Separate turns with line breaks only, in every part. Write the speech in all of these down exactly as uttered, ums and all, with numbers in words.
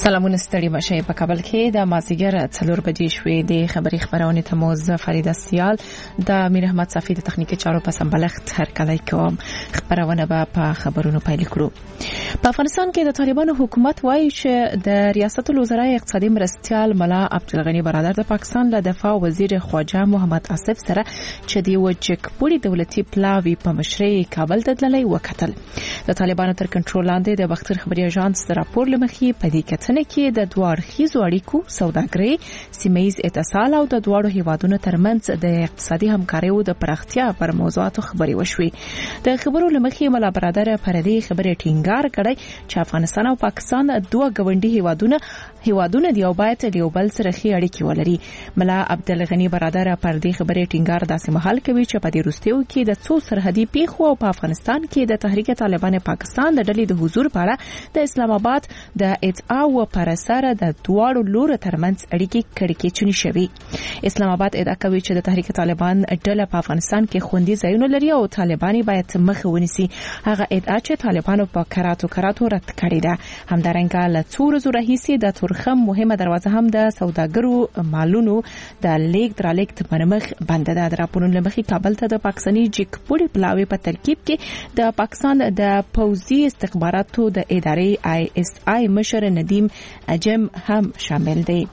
سلامونه ستړي مشه په کابل کې د مازیګر څلور بجې شوې د خبري خبرونه تموز فرید سیال د میر احمد صافی د تخنیکی چارو په سمبلښت هر کله کوم خبرونه به په خبرونو پیل کړو. په افغانستان کې د طالبانو حکومت وایي چې د ریاست الوزرا اقتصادي مرستيال ملا عبدالغنی برادر د پاکستان له دفاع وزیر خواجه محمد آصف سره چې دی وچک پوری دولتي پلاوی په مشرۍ کابل ته تللی وکتل. د طالبانو تر کنټرول لاندې د وختر خبري اژانس د راپور لمخې په دې کتنه کې د دوه اړخیزو اړیکو سوداګري، سیمه‌ییز اتصال او د دوه هیوادونو ترمنځ د اقتصادي همکاریو د پراختیا پر موضوعاتو خبري وشوي. د خبرو لمخې ملا برادر پر دې خبرې ټینګار کړی چې افغانستان او پاکستان دوه ګوندي هیوادونه هیوادونه دی او باید یو بل سره ښې اړیکې ولري. ملا عبدالغنی برادر پر دې خبرې ټینګار داسې مهال کوي چې په دې وروستیو کې د څو سرحدي پیښو او په افغانستان کې د تحریک طالبان پاکستان د ډلې د حضور په اړه د اسلام آباد د ادعا او پر سره د دواړو لورو ترمنځ اړیکې کړکېچونې شوي. اسلام آباد ادعا کوي چې د تحریک طالبان ډله په افغانستان کې خوندي ځایونه لري او طالبان باید مخه ونیسي. هغه ادعا چې طالبانو په کراتو کراتو رد کړې ده. همدارنګه له څو ورځو راهیسې د تورخم مهمه دروازه هم د سوداګرو مالونو د لیک درلیک پرمخ بند ده. د راپورونو لمخې کابل ته د پاکستاني جیک پوری پلاوی په ترکیب کې د پاکستان د پوځي استخباراتو د ادارې آی اس آی مشر ندیم اجم هم شامل دی.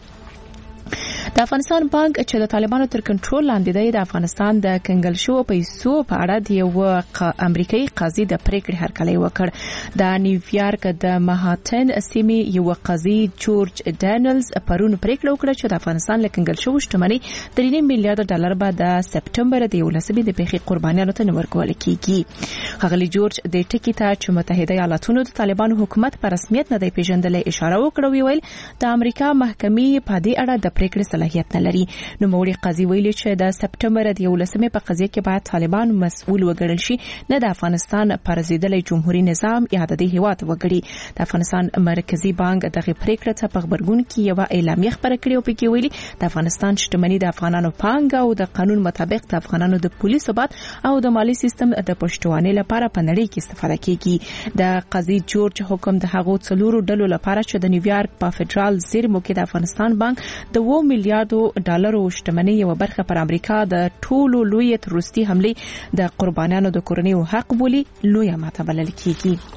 د افغانستان بانک چې د طالبانو تر کنټرول لاندې دی د افغانستان د کنګل شو پیسو په اړه د یو امریکایي قاضي د پریکړې هرکلی وکړ. د نیویارک د مهاتن سیمې یو قاضي جورج ډانلز پرون پریکړه وکړه چې د افغانستان له کنګل شو شتمنۍ درې نیم میلیارډ ډالر به د سپټمبر د یولسمې د پیښې قربانیانو ته ورکول کیږي. ښاغلي جورج د ټکی ته چې متحده ایالاتونو د طالبانو حکومت په رسمیت نه دی پیژندل اشاره وکړه. ویل د امریکا محکمې په دې اړه د پریکړې صلاحیت نه لري. نو موري قاضي ویلي چې د سپټمبر د یولسمې په قضیه کې باید طالبان مسؤل وګڼل شي، نه د افغانستان پر ضدلې جمهوریت نظام یا د دې هیواد وګړي. د افغانستان مرکزی بانک دغه پریکړه ته په خبرګون کې یو اعلامیه خبره کړې او پکې ویلي د افغانستان شتمنۍ د افغانانو پانګه او د قانون مطابق د افغانانو د پولیسو ثبات او د مالی سیستم د پښتوانې لپاره په نړۍ کې استفاده کیږي. د قاضي جورج حکم د هغو څلورو ډلو لپاره چې د نیویارک په فدرال زیرمو کې د افغانستان بانک د و میلیارډو ډالرو شتمنۍ یو برخه پر امریکا د ټولو لوی تروریستي حمله د قربانیانو د کورنیو حق بولی لوی ماته بلل کیږي.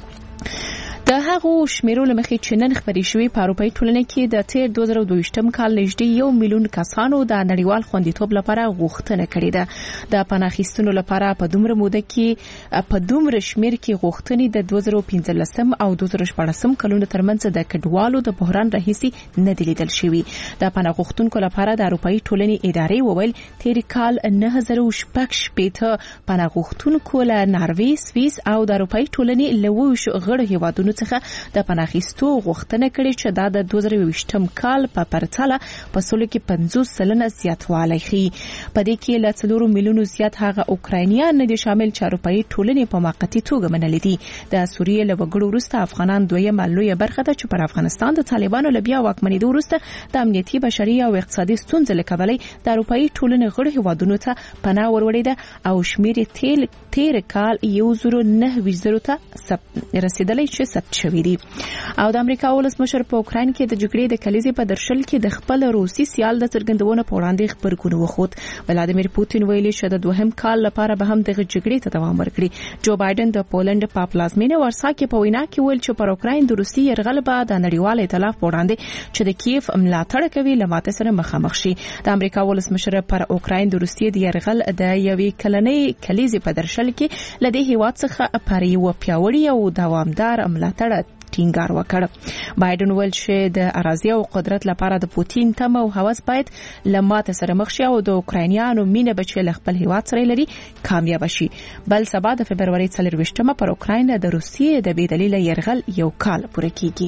د هغو شمیرو لمخې چې نن خبري شوې په اروپאי ټولنه کې د تیر دوه زره دوه ویشتم کال نږدې یو میلیون کسانو د نړیوال خوندیتوب لپاره غوښتنه کړې ده. د پناهخیستنو لپاره په دومره موده کې په دومره شمیر کې غوښتنې د دوه زره پنځلسم او دوه زره شپږم کلونو ترمنځ د کډوالو د بحران راهیسي نه دی لیدل شوی. د پناه غوښتونکو لپاره د اروپאי ټولنې ادارې وویل تیر کال نه زره شپږ شپېته پناه غوښتونکو له ناروې، سویس او د اروپאי ټولنې له وښو غړو هیوادونو څخه د پناهخیستو غوښتنه کړې چې دا د دوه زره ویشتم کال په پرتله په سلو کې پنځوس سلنه زیاتوالی ښیي. په دې کې له څلورو میلیونو زیات هغه اوکراینیان نه دي شامل چې اروپאי ټولنې په موقتي توګه منلي دي. د سوریې له وګړو وروسته افغانان دویمه لویه برخه ده چې پر افغانستان د طالبانو له بیا واکمنېدو وروسته د امنیتي، بشري او اقتصادي ستونزو له کبله د اروپאי ټولنې غړو هیوادونو ته پناه وروړېده او شمیر تیل تیر کال یو زره نهه ویشت زرو ته رسیدلی چې شوی دی. او د امریکا ولسمشر په اوکراین کې د جګړې د کلیزې په درشل کې د خپل روسي سیال د څرګندونو په وړاندې خبرګون وخوت. ولادیمیر پوتین ویلي چې د دوهم کال لپاره به هم د جګړې ته دوام ورکړي. جو بایدن د پولند په پلازمینه ورسا کې په وینا کې ویل چې پر اوکراین د روسي یرغل به د نړیوال ائتلاف په وړاندې چې د کیف ملاتړ کوي لماته سره مخامخ شي. د امریکا ولسمشر پر اوکراین د روسي د یرغل د یوې کلنۍ کلیزې په درشل کې لدې هیواد څخه پر یو پیاوړی او دوامدار ملاتړ ټینګار وکړ. بایدن ویل چې د اراضي او قدرت لپاره د پوتین تمه او هوس باید لماته سره مخ شي او د اوکراینیانو مینه به چې له خپل هیواد سره لري کامیاب شي. بل سبا د فبرवरी څلرویشتمه پر اوکراین د روسیې د بې دلیله یرغل یو کال پوره کیږي.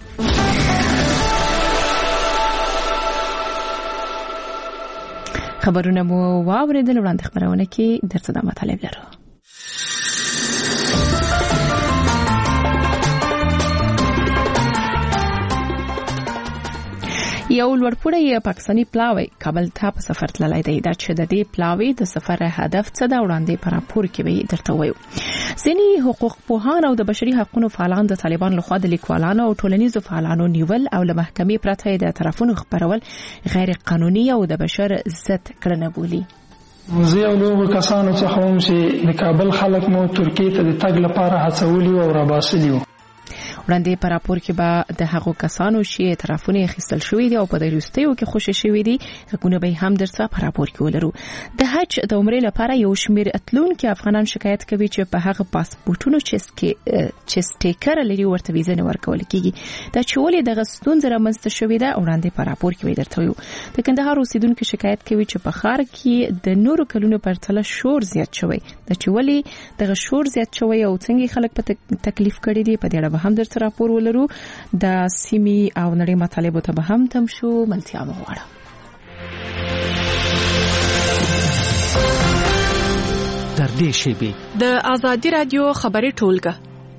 خبرونه مو واوریدل. وړاندې خبرونه کې درته د مطالب لرو. یو لوړپوړی پاکستاني پلاوی کابل ته په سفر تللی دی. دا چې د دې پلاوی د سفر هدف څه ده وړاندې پر راپور کې به درته وایو. ځینې حقوق پوهان او د بشري حقوقو فعالان د طالبان لخوا د لیکوالانو او ټولنیزو فعالانو نیول او له محکمې پرته د طرفونو خبرول غیر قانوني او د بشر ضد کړنه بولي.
زه یو له کسانو څخه وم چې د کابل خلک مو ترکیې ته د تګ لپاره هڅولي او راباسلي وو.
وړاندې په راپور کې به د هغو کسانو چې طرفونه اخیستل شوی دي او په دریوستیو کې خوشی شوی دي غوونه به هم درڅه په راپور کې ولرو. د حج د عمرې لپاره یو شمیر اتلونکو افغانان شکایت کوي چې په هغه پاسپورتونو چې سټیکر لري ورته ویزه نه ورکول کیږي. دا چې ولې د غستون زره منځته شوی ده وړاندې په راپور کې درته ویو. د کندهار اوسیدونکو شکایت کوي چې په ښار کې د نورو کلونو پرتله شور زیات شوی. دا چې ولې د شور زیات شوی او څنګه خلک په تکلیف کړي دي په دې اړه هم درته راپور ولرو. د سیمې او نړۍ مطالبو ته به هم تم شو ملتیا مغواړه.
در دې شیبه
د آزادی رادیو خبري ټولګه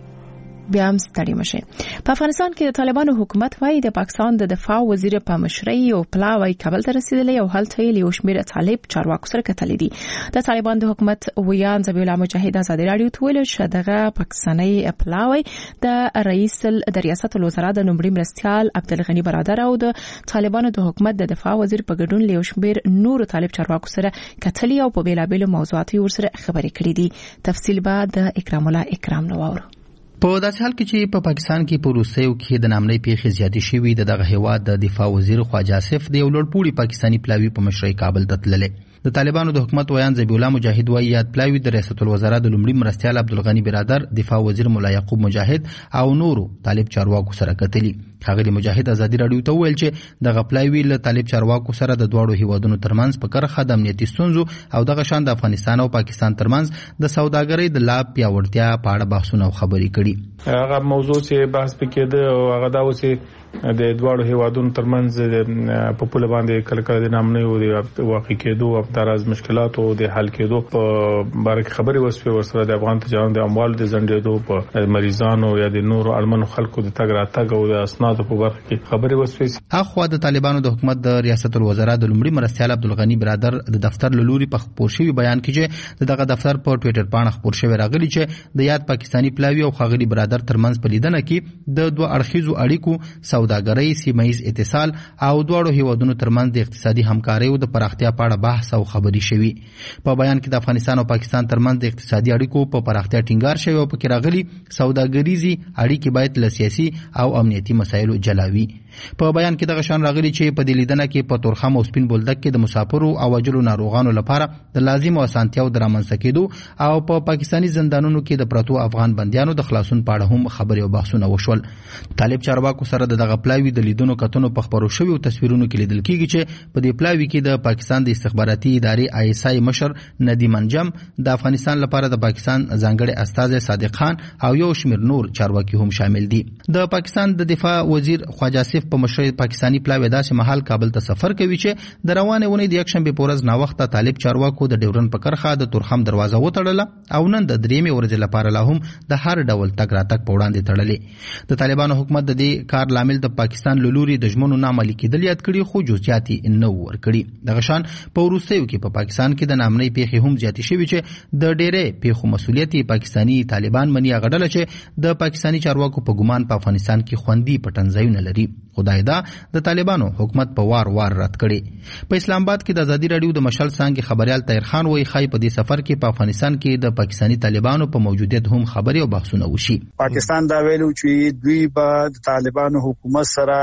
بیا هم ستړي مشه. په افغانستان کې د طالبانو حکومت وايي د پاکستان د دفاع وزیر په مشرۍ او پلاوی کابل ته رسیدلی او هلته یې یو شمېر طالب چارواکو سره کتلې دي. د طالبان د حکومت ویان ذبیح الله مجاهد ازادي رادیو ته ویل چې دغه پاکستاني پلاوی د رئیس د ریاست الوزرا د نومړي مرستيال عبدالغنی برادر او د طالبانو د حکومت د دفاع وزیر په ګډون له یو شمېر نور طالب چارواکو سره کتلې او په بیلابېلو موضوعاتو ورسره خبرې کړې دي. تفصیل به د اکرام الله اکرام نواورو.
په داسې حال کې چې په پاکستان کې په روسیو کې د نامنۍ پیښې زیاتې شوي د دغه هیواد د دفاع وزیر خواجه آصف د یو لوړپوړي پاکستاني پلاوي په مشرۍ کابل ته تللی. د طالبانو د حکومت ویان ذبیح الله مجاهد وايي یاد پلاوي د ریاست الوزرا د لومړي مرستيال عبدالغنی برادر، دفاع وزیر مولا یعقوب مجاهد او نورو طالب چارواکو سره کتلي. ښاغلي مجاهد ازادي رادیو ته ویل چې د غپلاوي له طالب چارواکو سره د دواړو هیوادونو ترمنځ په کرخه د امنیتي ستونزو او دغه شان د افغانستان او پاکستان ترمنځ د سوداګرۍ د لا پیاوړتیا په اړه بحثونه او خبرې کړي.
هغه موضوع چې بحث پکې ده او هغه دا و چې د دواړو هیوادونو ترمنځ په پوله باندې کله کله د نامنۍ او د واقع کېدو او تراز مشکلات او د حل کېدو په باره کې خبرې وسوي ورسره د افغان تجارت د اموال د زندېدو په مریضانو یا د نورو اړمنو خلکو د تګ راتګ او د اسنادو په برخه کې خبرې وسوي.
اخوا د طالبانو د حکومت د ریاست الوزرا د لومړي مرستيال عبدالغنی برادر د دفتر لوري په خپور شوی بیان کې چې دغه دفتر په ټوئیټر باندې خپور شوی راغلی چې د یاد پاکستاني پلاوی او خاغلی برادر ترمنځ په لیدنه کې د دوه اړخیزو اړیکو، سوداګرۍ، سیمه‌ایز اتصال او دواړو هیوادونو ترمنځ د اقتصادي همکارۍ او د پراختیا په اړه بحث او خبرې شوي. په بیان کې د افغانستان او پاکستان ترمنځ د اقتصادي اړیکو په پراختیا ټینګار شوی او پکې راغلي سوداګریزي اړیکې باید له سیاسي او امنیتي مسایلو جلاوي. په بیان کې دغه شان راغلي چې په دې لیدنه کې په تورخم او سپین بولدک کې د مسافرو او اجلو ناروغانو لپاره د لازم او اسانتیاو د رامنځته کېدو او په پاکستاني زندانونو کې د پرتو افغان بندیانو د خلاصون په اړه هم خبرې او بحثونه وشول. طالب چارواکو سره د دغه پلاوی د لیدونو کتنو په خبرو شویو تصویرونو کې لیدل کېږي چې په دې پلاوی کې د پاکستان د استخباراتي ادارې آی اس آی مشر ندیم انجم، د افغانستان لپاره د پاکستان ځانګړي استازی صادق خان او یو شمېر نور چارواکي هم شامل دي. د پاکستان د دفاع وزیر خواجه آصف په مشرۍ پاکستاني پلاوی داسې مهال کابل ته سفر کوي چې د روانې ونې د یکشنبې په ورځ ناوخته طالب چارواکو د ډیورن په کرخه د تورخم دروازه وتړله او نن د درېیمې ورځې لپاره لا هم د هر ډول تګ راتګ په وړاندې تړلې. د طالبانو حکومت د دې کار لامل د پاکستان له لوري د ژمنو نامعملي کېدل یاد کړي خو جزئیات یې نه ورکړي. دغه شان په وروستیو کې په پاکستان کې د نامنۍ پیښې هم زیاتې شوي چې د ډېرې پیښو مسؤلیت پاکستاني طالبان مني. هغه ډله چې د پاکستاني چارواکو په ګمان په افغانستان کې خوندي پټنځایونه لري خدای دا د طالبانو حکومت په وار وار رد کړي. په اسلام آباد کې د آزادي رادیو د مشال څنګه خبريال طاهر خان وایي خای په دې سفر کې په افغانستان کې د پاکستاني طالبانو په موجودیت هم خبري او بحثونه وشي.
پاکستان دا ویلو چې دوی به د طالبانو حکومت سره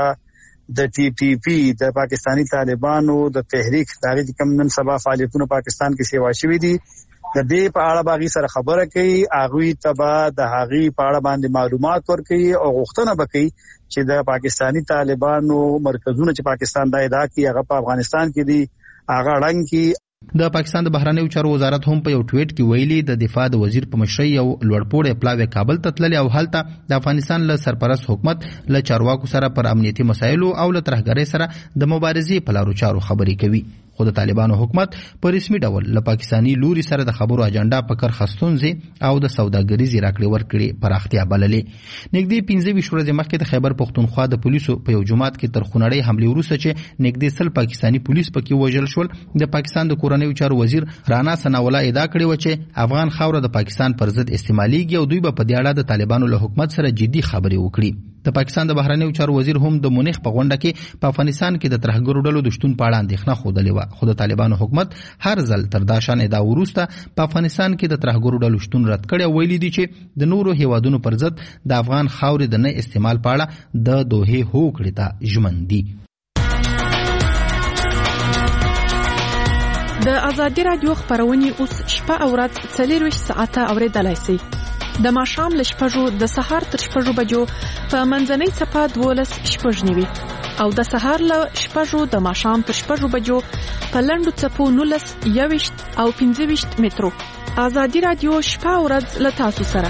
د ټي ټي پی د پاکستاني طالبانو د تحریک دغه کوم نن سبا فعالیتونه پاکستان کې سیوا شوي دي د دې په اړه باغی سره خبره کوي، اغوی تبا د هغي په اړه باندې معلومات ورکوي او غوښتنه وکړي چې د پاکستاني طالبانو مرکزونه چې پاکستان د ادعا کوي هغه په افغانستان کې دي هغه رنګ کې.
د پاکستان د بهرنیو چارو وزارت هم په یو ټویټ کې ویلي د دفاع د وزیر په مشرۍ یو لوړپوړی پلاوی کابل ته تللی او هلته د افغانستان له سرپرست حکومت له چارواکو سره پر امنیتي مسایلو او له ترهګرۍ سره د مبارزې په لارو چارو خبرې کوي. خو د طالبانو حکومت په رسمي ډول له پاکستاني لوري سره د خبرو اجنډا په کار خستونځي او د سوداګریزي راکړې ورکړې پراختیا بللې. نږدې پنځه ویشت ورځې مخکې د خیبر پختونخوا د پولیسو په یو جماعت کې تر خونړۍ حملې وروسته چې نږدې سل پاکستاني پولیس پکې وژل شول، د پاکستان د کورنیو چارو وزیر رانا ثناءالله ادعا کړې و چې افغان خاوره د پاکستان پر ضد استعمالېږي او دوی به په دې اړه د طالبانو له حکومت سره جدي خبرې وکړي. د پاکستان د بهرنیو چارو وزیر هم د مونیخ په غونډه کې په افغانستان کې د ترهګرو ډلو د شتون په اړه اندېښنه ښودلې وه، خو د طالبانو حکومت هر ځل تر دا شان ادعا وروسته په افغانستان کې د ترهګرو ډلو شتون رد کړی او ویلي دي چې د نورو هیوادونو پر ضد د افغان خاورې د نه استعمال په اړه د دوحې هوکړې ته ژمن دي.
د ازادي رادیو خبرونه اوس شپه او ورځ څلور ساعته اوریدلای شئ. د ماښام له شپږو د سهار تر شپږو بجو په منځنۍ صفه دولس شپږ نیوي او د سهار له شپږو د ماښام تر شپږو بجو په لنډو څپو نولس یويشت او پنځه ویشت مترو. ازادي رادیو شپه او ورځ له تاسو سره.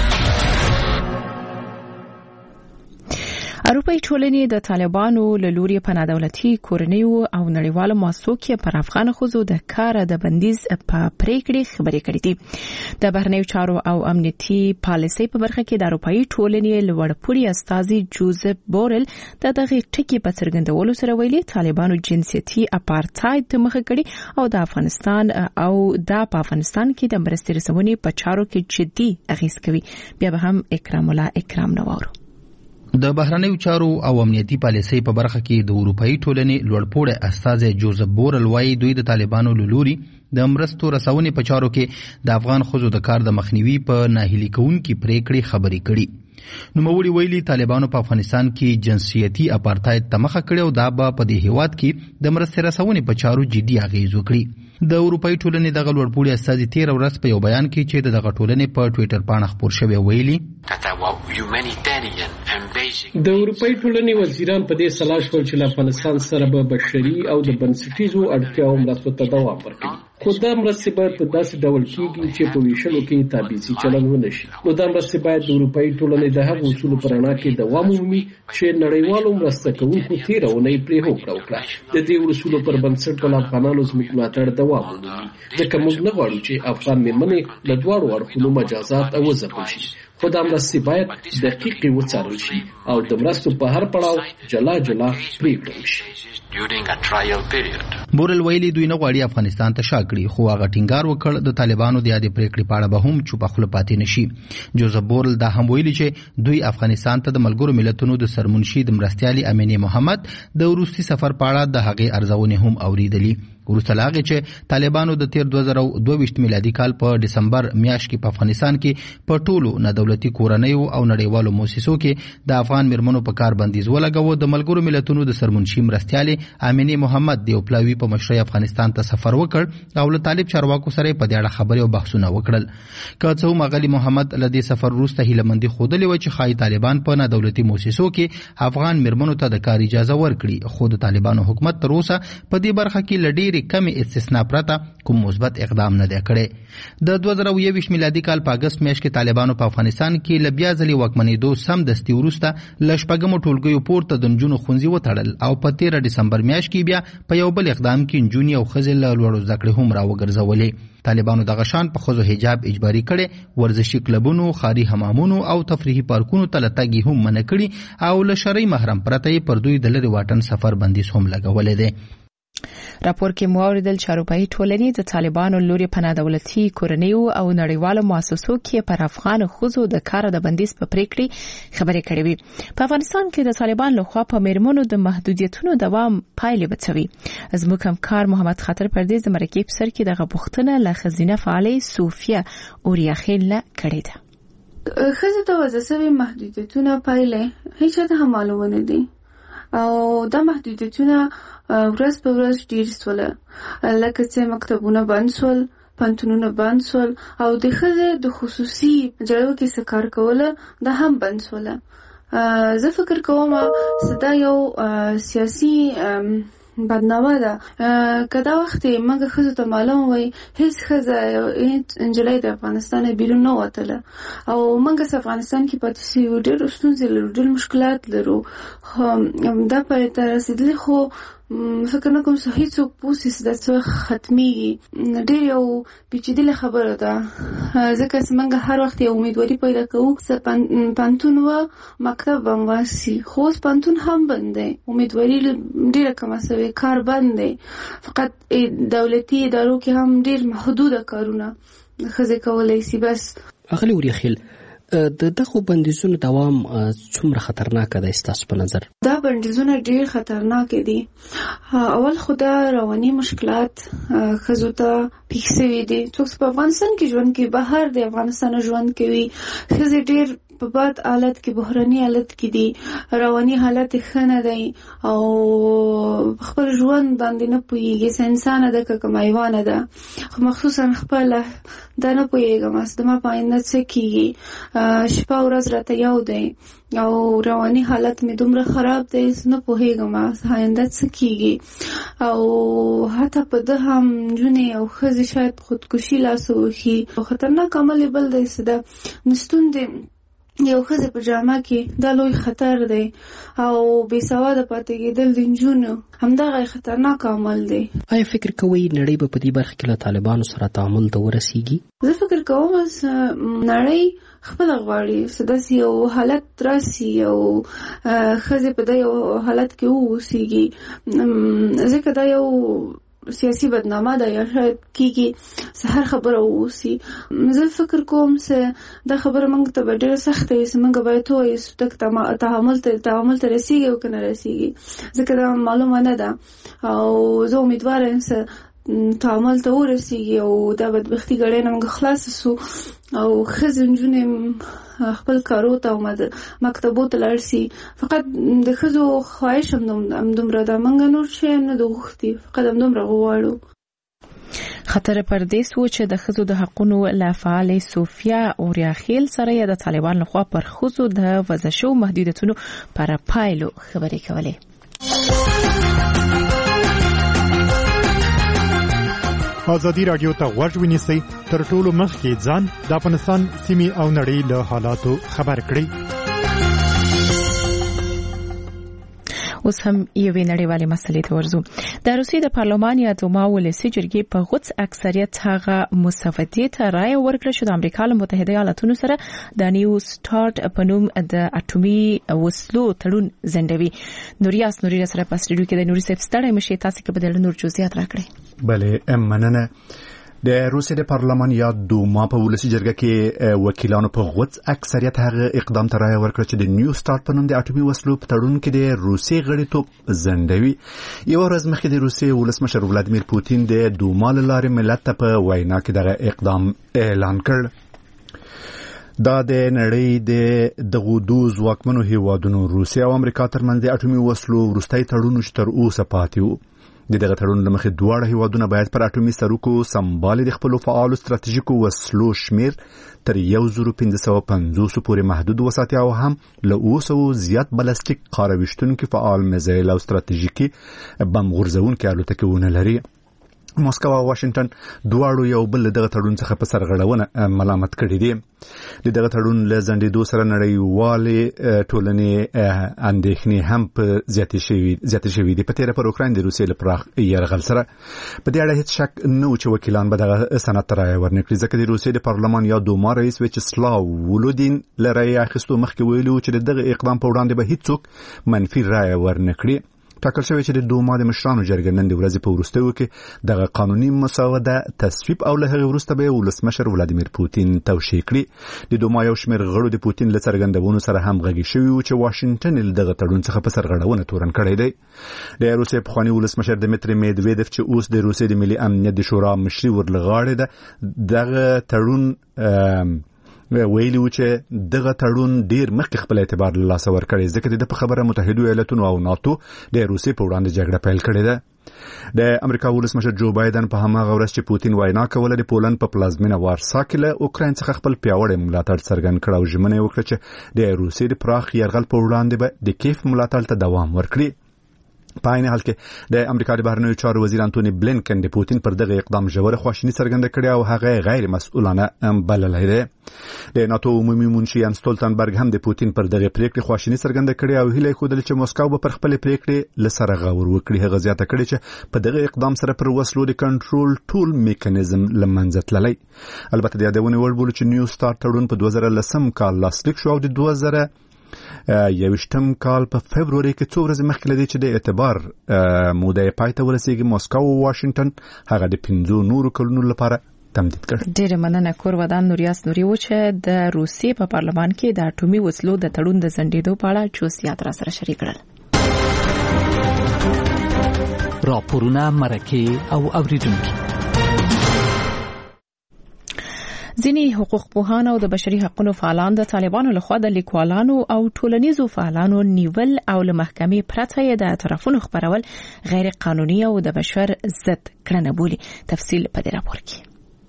اروپایي ټولنې د طالبانو له لوري په نادولتي کورنیو او نړیوالو مؤسسو کې پر افغان ښځو د کار د بندیز په پریکړې خبرې کړې دي. د بهرنیو چارو او امنیتي پالیسۍ په برخه کې د اروپایي ټولنې لوړپوړي استازي جوزف بورل د دغه ټکي په څرګندولو سره ویلي طالبانو جنسيتي اپارټاید ته مخه کړې او د افغانستان او د په افغانستان کې د مرستې رسونې په چارو کې جدي اغېز کوي. بیا به هم اکرام الله اکرام نوارو.
د بهرنیو چارو او امنیتي پالیسۍ په برخه کې د اروپایي ټولنې لوړپوړی استازی جوزف بورل وايي دوی د طالبانو له لوري د مرستو رسونې په چارو کې د افغان ښځو د کار د مخنیوي په ناهیلي کوونکې پریکړې خبرې کړي. نوموړي ویلي طالبانو په افغانستان کې جنسیتي اپارټاید ته مخه کړې او دا به په دې هیواد کې د مرستې رسونې په چارو جدي اغېز وکړي. د اروپایي ټولنې دغه لوړپوړي استازي تیر ورځ په یو بیان کې چې د دغه ټولنې په ټویټر پاڼه خپور شوی ویلي
د اروپایي ټولنې وزیران په دې سلا شول چې له افغانستان سره به بشري او د بنسټیزو اړتیاو مرستو ته دوام ورکړي، خو دا مرستې باید په داسې ډول کېږي چې په ویشلو کې تابعیتي چلن ونه شي. نو دا مرستې باید د اروپایي ټولنې د هغو اصولو په رڼا کې دوام ومومي چې نړیوالو مرسته کوونکو تېره اونۍ پرې هوکړه وکړه. د دې اصولو پر بنسټ ټول افغانانو زموږ ملاتړ دوام ومومي، ځکه موږ نه غواړو چې افغان مېرمنې له دواړو اړخونو مجازات او وځپل شي. خو دا مرستې باید دقیقې وڅارل شي او د مرستو په هر پړاو جلا جلا پرېکړه وشي.
بورل ویلي دوی نه غواړي افغانستان ته شا کړي، خو هغه ټینګار وکړ د طالبانو د یادې پریکړې په اړه به هم چوپه خوله پاتې نشي. جوزف بورل دا هم ویلي چې دوی افغانستان ته د ملګرو ملتونو د سرمنشي د مرستیالي امینه محمد د وروستي سفر په اړه د هغې ارزونې هم اوریدلي. وروسته لا هغې چې طالبانو د تیر دوه زره دوه ویشت میلادي کال په ډسمبر میاشت کې په افغانستان کې په ټولو نادولتي کورنیو او نړیوالو مؤسسو کې د افغان میرمنو په کار بندیز ولګاوه، د ملګرو ملتونو د سرمنشي مرستیالي امینه محمد د یو پلاوي په مشرۍ افغانستان ته سفر وکړ او له طالب چارواکو سره په دې اړه خبرې او بحثونه وکړل. که څه هم غلی محمد له دې سفر وروسته هیلهمندي ښودلې وه چې ښایي طالبان په نادولتي مؤسسو کې افغان میرمنو ته د کار اجازه ورکړي، خو د طالبانو حکومت تر اوسه په دې برخه کې له ډېرې کمې استثنا پرته کوم مثبت اقدام نه دی کړی. د دوه زره یوویشت میلادي کال په اگست میاشت کې طالبانو په افغانستان کې له بیا ځلې واکمنېدو سمدستي وروسته له شپږمو ټولګیو پورته د نجونو ښوونځي وتړل او په تېره ډسمبر میاشت کې بیا په یو بل اقدام کې نجونې او ښځې له لوړو زده کړې هم راوګرځولې. طالبانو دغه شان په ښځو حجاب اجباري کړی، ورزشي کلبونو، ښاري حمامونو او تفریحي پارکونو ته له تګ هم منع کړي او له شرعي محرم پرته یې پر دوی د لرې واټن سفر بندیز هم لګولی دی.
راپور کې مو اوریدل چې اروپایي ټولنې د طالبانو لوري په نادولتي کورنیو او نړیوالو مؤسسو کې پر افغان ښځو د کار د بندیز په پریکړې خبرې کړې وي. په افغانستان کې د طالبان لخوا په میرمنو د محدودیتونو دوام پایلې بچوي. زموږ همکار محمد خاطر پردیز د مرکې په سر کې دغه پوښتنه له ښځینه فعالې صوفیه اوریاخیل نه کړې ده.
ښځو ته وضع شوي محدودیتونه پایلې هیڅ ته معلومه نه دي او دا محدودیتونه ورځ په ورځ ډیر سول، لکه چې مکتبونه بند سول، پنتونونه بند سول او د ښځې د خصوصي جړو کې څه کار کوله دا هم بند سول. زه فکر کوم چې دا یو سیاسي بدنامه ده. که دا وخت موږ ښځو ته معلوم وای هیڅ ښځه هیڅ نجلۍ د افغانستان بیرون نه وتله او موږ په افغانستان کې پاتې شوي ډېر ستونزې لرو، ډېر مشکلات لرو، دا پای ته رسېدلي، خو فکر نه کوم چې هیڅ پوسیس د څه ختميږي. ډېر یو پیچیدله خبره ده ځکه چې موږ هر وخت یو امیدواري پیدا کوو چې پانتون و مکتب هم واسي، خو اوس پانتون هم بند دی، امیدواري ډېره کمه شوې، کار بند دی. فقط دولتي ادارو کې هم ډېر محدوده کارونه ښځې کولی شي. بس
اغلی وریخیل د دغه بندیزونو دوام څومره خطرناک دی ستاسو په نظر؟
دا بندیزونه ډیر خطرناک دي. اول خو دا رواني مشکلات ښځو ته پیښ شوي دي. څوک په افغانستان کې ژوند کوي، بهر د افغانستان ژوند کوي، ښځې ډیر په بد حالت کې، بحراني حالت کې دي، رواني حالت ښه نه دی او خپل ژوند باندې نه پوهېږي چې انسانه ده که کوم حیوانه ده. خو مخصوصا خپله دا نه پوهېږم چې زما په آینده څه کېږي. شپه ورځ راته یو دی او رواني حالت مې دومره خراب دی چې نه پوهېږم آینده څه کېږي. او حتی په ده هم نجونې او ښځې شاید خودکشي لاس ووهي. خطرناک عمل بل دی چې د نستون دی یو ښځې په جامه کې، دا لوی خطر دی. او بې سواده پاتې کېدل د نجونو همدغه خطرناک عمل دی.
آیا فکر کوئ نړۍ به په دې برخه کې له طالبانو سره تعامل ته ورسیږي؟
زه فکر کوم چې نړۍ خپله غواړي چې داسې یو حالت راسي او ښځې په دې یو حالت کې واوسېږي، ځکه دا یو سیاسي بدنامه ده یا شاید کېږي چې هر خبره واوسي. زه فکر کوم چې دا خبره موږ ته به ډېره سخته وي چې موږ باید ووایو چې ته تعامل ته تعامل ته رسېږي او که نه رسېږي، ځکه دا معلومه نه ده. او زه امیدواره یم چې تعامل ته ورسېږي او دا بدبختي ګړۍ نه موږ خلاص شو او ښځې نجونې خپل کارو ته او مکتبو ته لاړ شي. فقط د ښځو خواهش همدومره ده، موږ نور شی هم نه ده غوښتي، فقط همدومره غواړو.
خطر پردیس و چې د ښځو د حقونو له فعالې صوفیا اوریاخیل سره د طالبان لخوا پر ښځو د وضع شوو محدودیتونو پر پایلو خبرې کولې.
ازادي رادیو ته غوږ ونیسئ، تر ټولو مخکې ځان د افغانستان سیمې او نړۍ له حالاتو خبر کړئ.
اوس هم یوې نړیوالې مسلې ته ورځو. د روسیې د پارلمان یا دوما ولسي جرګې په غوڅ اکثریت هغه مسودې ته رایه ورکړه چې د امریکا له متحده ایالاتونو سره د نیو سټارټ په نوم د اټومي وسلو تړون ځنډوي. نوریاس نوري سره په سټډیو کې د نوري صاحب ستړی مشي، تاسو کې بدل نور جزئیات راکړئ.
بله مننه. د روسیې د پارلمان یا دوما په ولسي جرګه کې وکیلانو په غوڅ اکثریت هغه اقدام ته رایه ورکړه چې د نیو سټارټ په نوم د اټومي وسلو په تړون کې د روسیې غړیتوب ځنډوي. یو ورځ مخکې د روسیې ولسمشر ولادیمیر پوتین د دوما له لارې ملت ته په وینا کې دغه اقدام اعلان کړ. دا د نړۍ د دغو دوه ځواکمنو هیوادونو روسیې او امریکا ترمنځ د اټومي وسلو وروستی تړون چې تر اوسه پاتې و. د دغه تړون له مخې دواړه هیوادونه باید پر اټومي سرکو سمبالې د خپلو فعالو ستراتیژیکو وسلو شمیر تر یو زرو پنځه سوه پنځوس پورې محدود وساتي او هم له اوه سوو زیات بلستیک قاره ویشتونکي فعال میزایل او ستراتیژیکي بم غورځونکي الوتکې ونه لري. موسکو او واشنگټن دواړو یو بل دغه تړون څخه په سرغړونه ملامت کړي دي. د دغه تړون له ځنډېدو سره نړیوالې ټولنې اندېښنې هم په زیاتې شوي زیاتې شوي دي. په تېره پر اوکراین د روسیې له پراخ یرغل سره په دې اړه هیڅ شک نه و چې وکیلان به دغه سند ته رایه ورنکړي، ځکه د روسیې د پارلمان یا دوما رئیس ویچسلاو ولودین له رایې اخیستو مخکې ویلي و چې د دغه اقدام په وړاندې به هیڅوک منفي رایه ورنکړي. ټاکل شوی چې د دوما د مشرانو جرګه نن د ورځې په وروستیو کې دغه قانوني مسوده تصویب او له هغې وروسته به ولسمشر ولادیمیر پوتین توشیح کړي. د دوما یو شمېر غړو د پوتین له څرګندونو سره همغږي شوي وو چې واشنګټن یې له دغه تړون څخه په سرغړونه تورن کړی دی. د روسیې پخواني ولسمشر دمیتري میدویدف چې اوس د روسیې د ملي امنیت د شورا مشري ورلغاړې ده، دغه تړون ویلي و چې دغه تړون ډیر مخکې خپل اعتبار له لاسه ورکړی، ځکه د په خبره متحده ایالاتونو او ناتو د روسیې په وړاندې جګړه پیل کړې ده. د امریکا ولسمشر جو بایدن په هماغه ورځ چې پوتین وینا کوله د پولند په پلازمینه وارسا کې له اوکراین څخه خپل پیاوړی ملاتړ څرګند کړ او ژمنه یې وکړه چې د روسیې د پراخ یرغل په وړاندې به د کیف ملاتړ ته دوام ورکړي. په عین حال کې د امریکا د بهرنیو چارو وزیر انټونی بلینکن د پوتین پر دغه اقدام ژوره خواشیني څرګنده کړې او هغه غیر مسؤلانه بللی دی. د ناتو عمومي منشي یانس ستولتنبرګ هم د پوتین پر دغه پریکړې خواشیني څرګنده کړې او هیله کوي چې موسکو به پر خپل پریکړې لسره غور وکړي. هغه زیاته کړې چې په دغه اقدام سره پر وسلو د کنټرول ټول میکانیزم لمنځه تللی. البته د یادونه وړ بوله چې نیو سٹار تړون په دوه زره لسم کال لاسلیک شو او د دوه زره یوشتم کال په فبروري کې څو ورځې مخکې لدی چې د اعتبار موده پای ته ورسیږي موسکو او واشنگټن هغه د پنځو نورو کلونو لپاره تمدید کړ.
ډېر مننه کور ودان نوریاس نوري و چې د روسیې په پارلمان کې د اټومي وسلو د تړون د ځنډېدو په اړه جزئیات را سره شریک کړل.
راپورونه مرکه او اوریدونکو.
ځینی حقوق پوهان او د بشري حقوقو فعالان د طالبانو لخوا د لیکوالانو او ټولنیزو فعالانو نیول او له محکمې پرته د اعترافونو خبرول غیر قانوني او د بشر ضد کړنه بولي. تفصیل په دې راپور کې.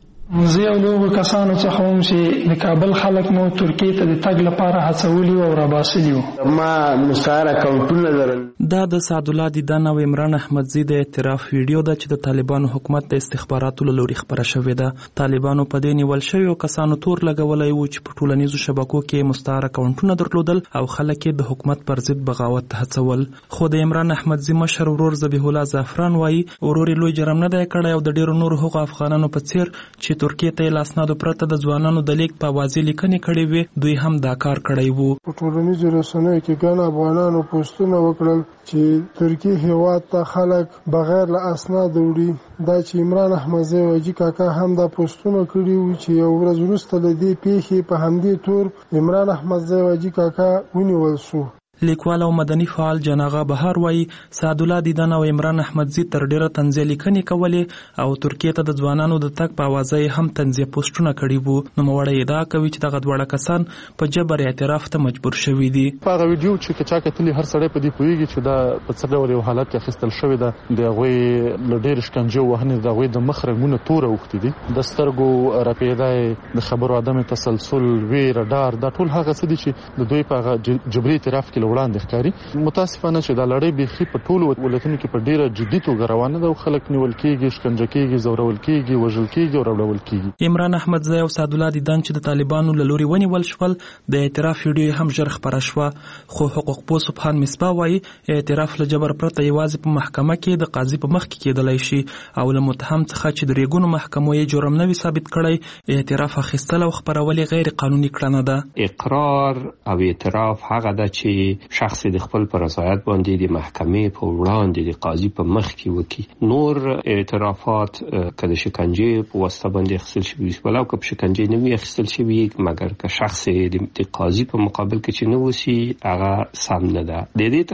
زه یو له کسانو څخه وم چې د کابل خلک مو ترکیې ته د تګ لپاره هڅولي او راباسلي وو.
ما مستعار اکاونټونه لرل.
دا د سعد الله دیدن او عمران احمدزي د اعتراف ویډیو ده چې د طالبانو حکومت د استخباراتو له لوري خبره شوې ده. طالبانو په دې نیول شویو کسانو تور لګولای وو چې په ټولنیزو شبکو کې مستعار اکاونټونه درلودل او خلک د حکومت پر ضد بغاوت ته هڅول. خو د عمران احمدزي مشر ورور ذبیح الله زعفران وایي ورور لوی جرم نه دی کړی او د ډیرو نورو حقوق افغانانو په څیر چې ترکیه ته لاسنادو پرته د ځوانانو د لیک په واضح لیکنې کړې وي دوی هم دا کار کړی وو.
په ټولنیزو رسنیو کې ګڼ افغانانو پوسټونه وکړل چې ترکیه هیواد ته خلک بغیر له اسناد وړي. دا چې عمران احمدزي واجی کاکا هم دا پوسټونه کړي وو چې یو ورځ وروسته له دې پیښې په همدې تور عمران احمدزي واجی کاکا ونیول شو.
لیکوال او مدني فعال جناغه بهار وایي سعد الله دیدن او عمران احمدزي تر ډیره طنزیه لیکنې کولې او ترکیه ته د ځوانانو د تګ په اوازه هم طنزیه پوسټونه کړي وو. نو موړی ادعا کوي چې دغه دواړه کسان په جبر اعتراف ته مجبور شوي دي.
په هغه ویډیو چې چا کتلی هر سړی په دې پوهیږي چې دا په څه ډول یو حالت کې اخیستل شوی ده. د هغوی له ډېر شکنجې وهنې د هغوی د مخ رنګونه توره اوښتي دي. د سترګو رپېدی د خبرو عدم تسلسل ویره ډار دا ټول هغه څه دي چې د دوی په جبري اعتراف کې وړاندې ښکاري. متاسفانه چې دا لړۍ بيخي په ټولو ولایتونو کې په ډیره جدي توګه روانه ده او خلک نیول کېږي شکنجه کېږي زورول کېږي وژل کېږي او راوړل کېږي.
عمران احمدزي او سعد الله دیدن چې د طالبانو له لوري ونیول شول د اعتراف ویډیو هم ژر خپره شوه. خو حقوق پوه سبحان مصباح وایي اعتراف له جبر پرته یوازې په محکمه کې د قاضي په مخ کې کېدلی شي او له متهم څخه چې د ریګونو محکمو یې جرم نه وي ثابت کړی اعتراف اخیستل او خپرول غیر قانوني کړنه ده.
اقرار او اعتراف هغه ده چې شخص د خپل پر رضایت باندې د محکمې په وړاندې د قاضي په مخ کې وکړي. نور اعترافات کله شکنجه په واسطه باندې اخیستل شوی ولا که په شکنجه نه وي اخیستل شوی مګر که شخص د قاضي په مقابل کې چې نو وسی هغه سم نه ده. د دې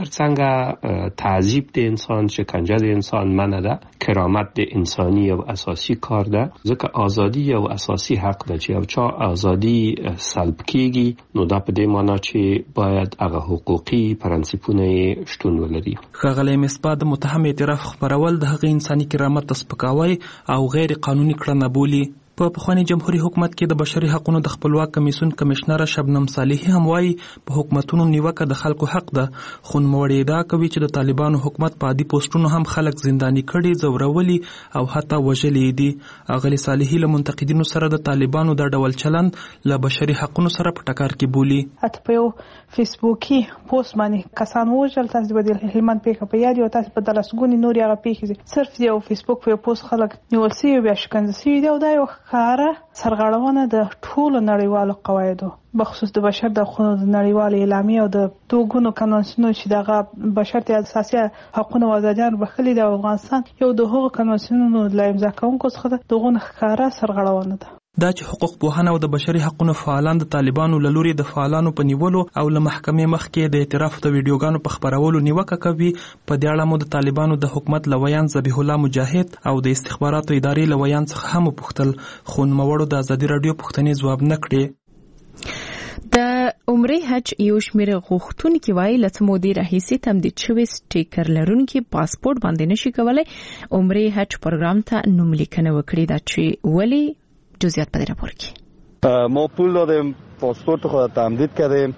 ترڅنګ تعذیب د انسان شکنجه د انسان منه ده. کرامت د انساني او اساسي کار ده ځکه ازادي او اساسي حق ده چې او چا ازادي سلب کیږي نو دا په دې معنی چې باید هغه حقوقي پرنسپونه شتون ولري.
ښاغلی مصباح د متهم اعتراف خبرول د هغې انساني کرامت ته سپکاوی او غیر قانوني کړنه بولي. په پخواني جمهوریت حکومت کې د بشري حقوقو د خپلواک کمیسیون کمشنره شبنم صالحي هم وایي په حکومتونو نیوکه د خلکو حق ده. خو نوموړی ادعا کوي چې د طالبانو حکومت په عادي پوسټونو هم خلک زنداني کړي زورولي او حتی وژلي دي. اغلی صالحي له منتقدینو سره د طالبانو د ډول چلند له بشري حقوقو سره په ټکر کې بولي.
اته په فیسبوکي پوسټ باندې کسان وژل تاسو به د هلمند پیښه په یاد یو تاسو په دلسګونی نور یغه پیښه صرف یو فیسبوک په پوسټ خلک نیول سی بیا شکنځ سی دی او دا یو کاره سرغړونه د ټولو نړیوالو قواعدو بخصوص د بشر د حقوقو د نړیوال اعلامیه او د دوګونو قانونونو چې دغه بشر ته اساسي حقوقو او آزادیان بخلي د افغانستان یو د هغو قانونونو د امضا کوونکو څخه دغه ښکارا سرغړونه ده.
دا چې حقوق پوهان او د بشري حقوقو فعالان د طالبانو له لوري د فعالانو په نیولو او له محکمې مخکې د اعتراف د ویډیوګانو په خبرولو نیوکه کوي په دې اړه مو د طالبانو د حکومت لویان ذبیح الله مجاهد او د استخباراتو ادارې لویان څخه هم پوښتل خو نوموړو د ازادي رادیو پوښتنې ځواب نه کړې.
د عمرې حج یو شمېر غوښتونکي وایي له مودې راهیسې تمدید شوی سټیکر لرونکي پاسپورت باندې نشي کولای عمرې حج پروګرام ته نوم لیکنه وکړي. دا چې ولی جزئیات په دې راپور کې
ما پول دادیم پاسپورت خود تمدید کردیم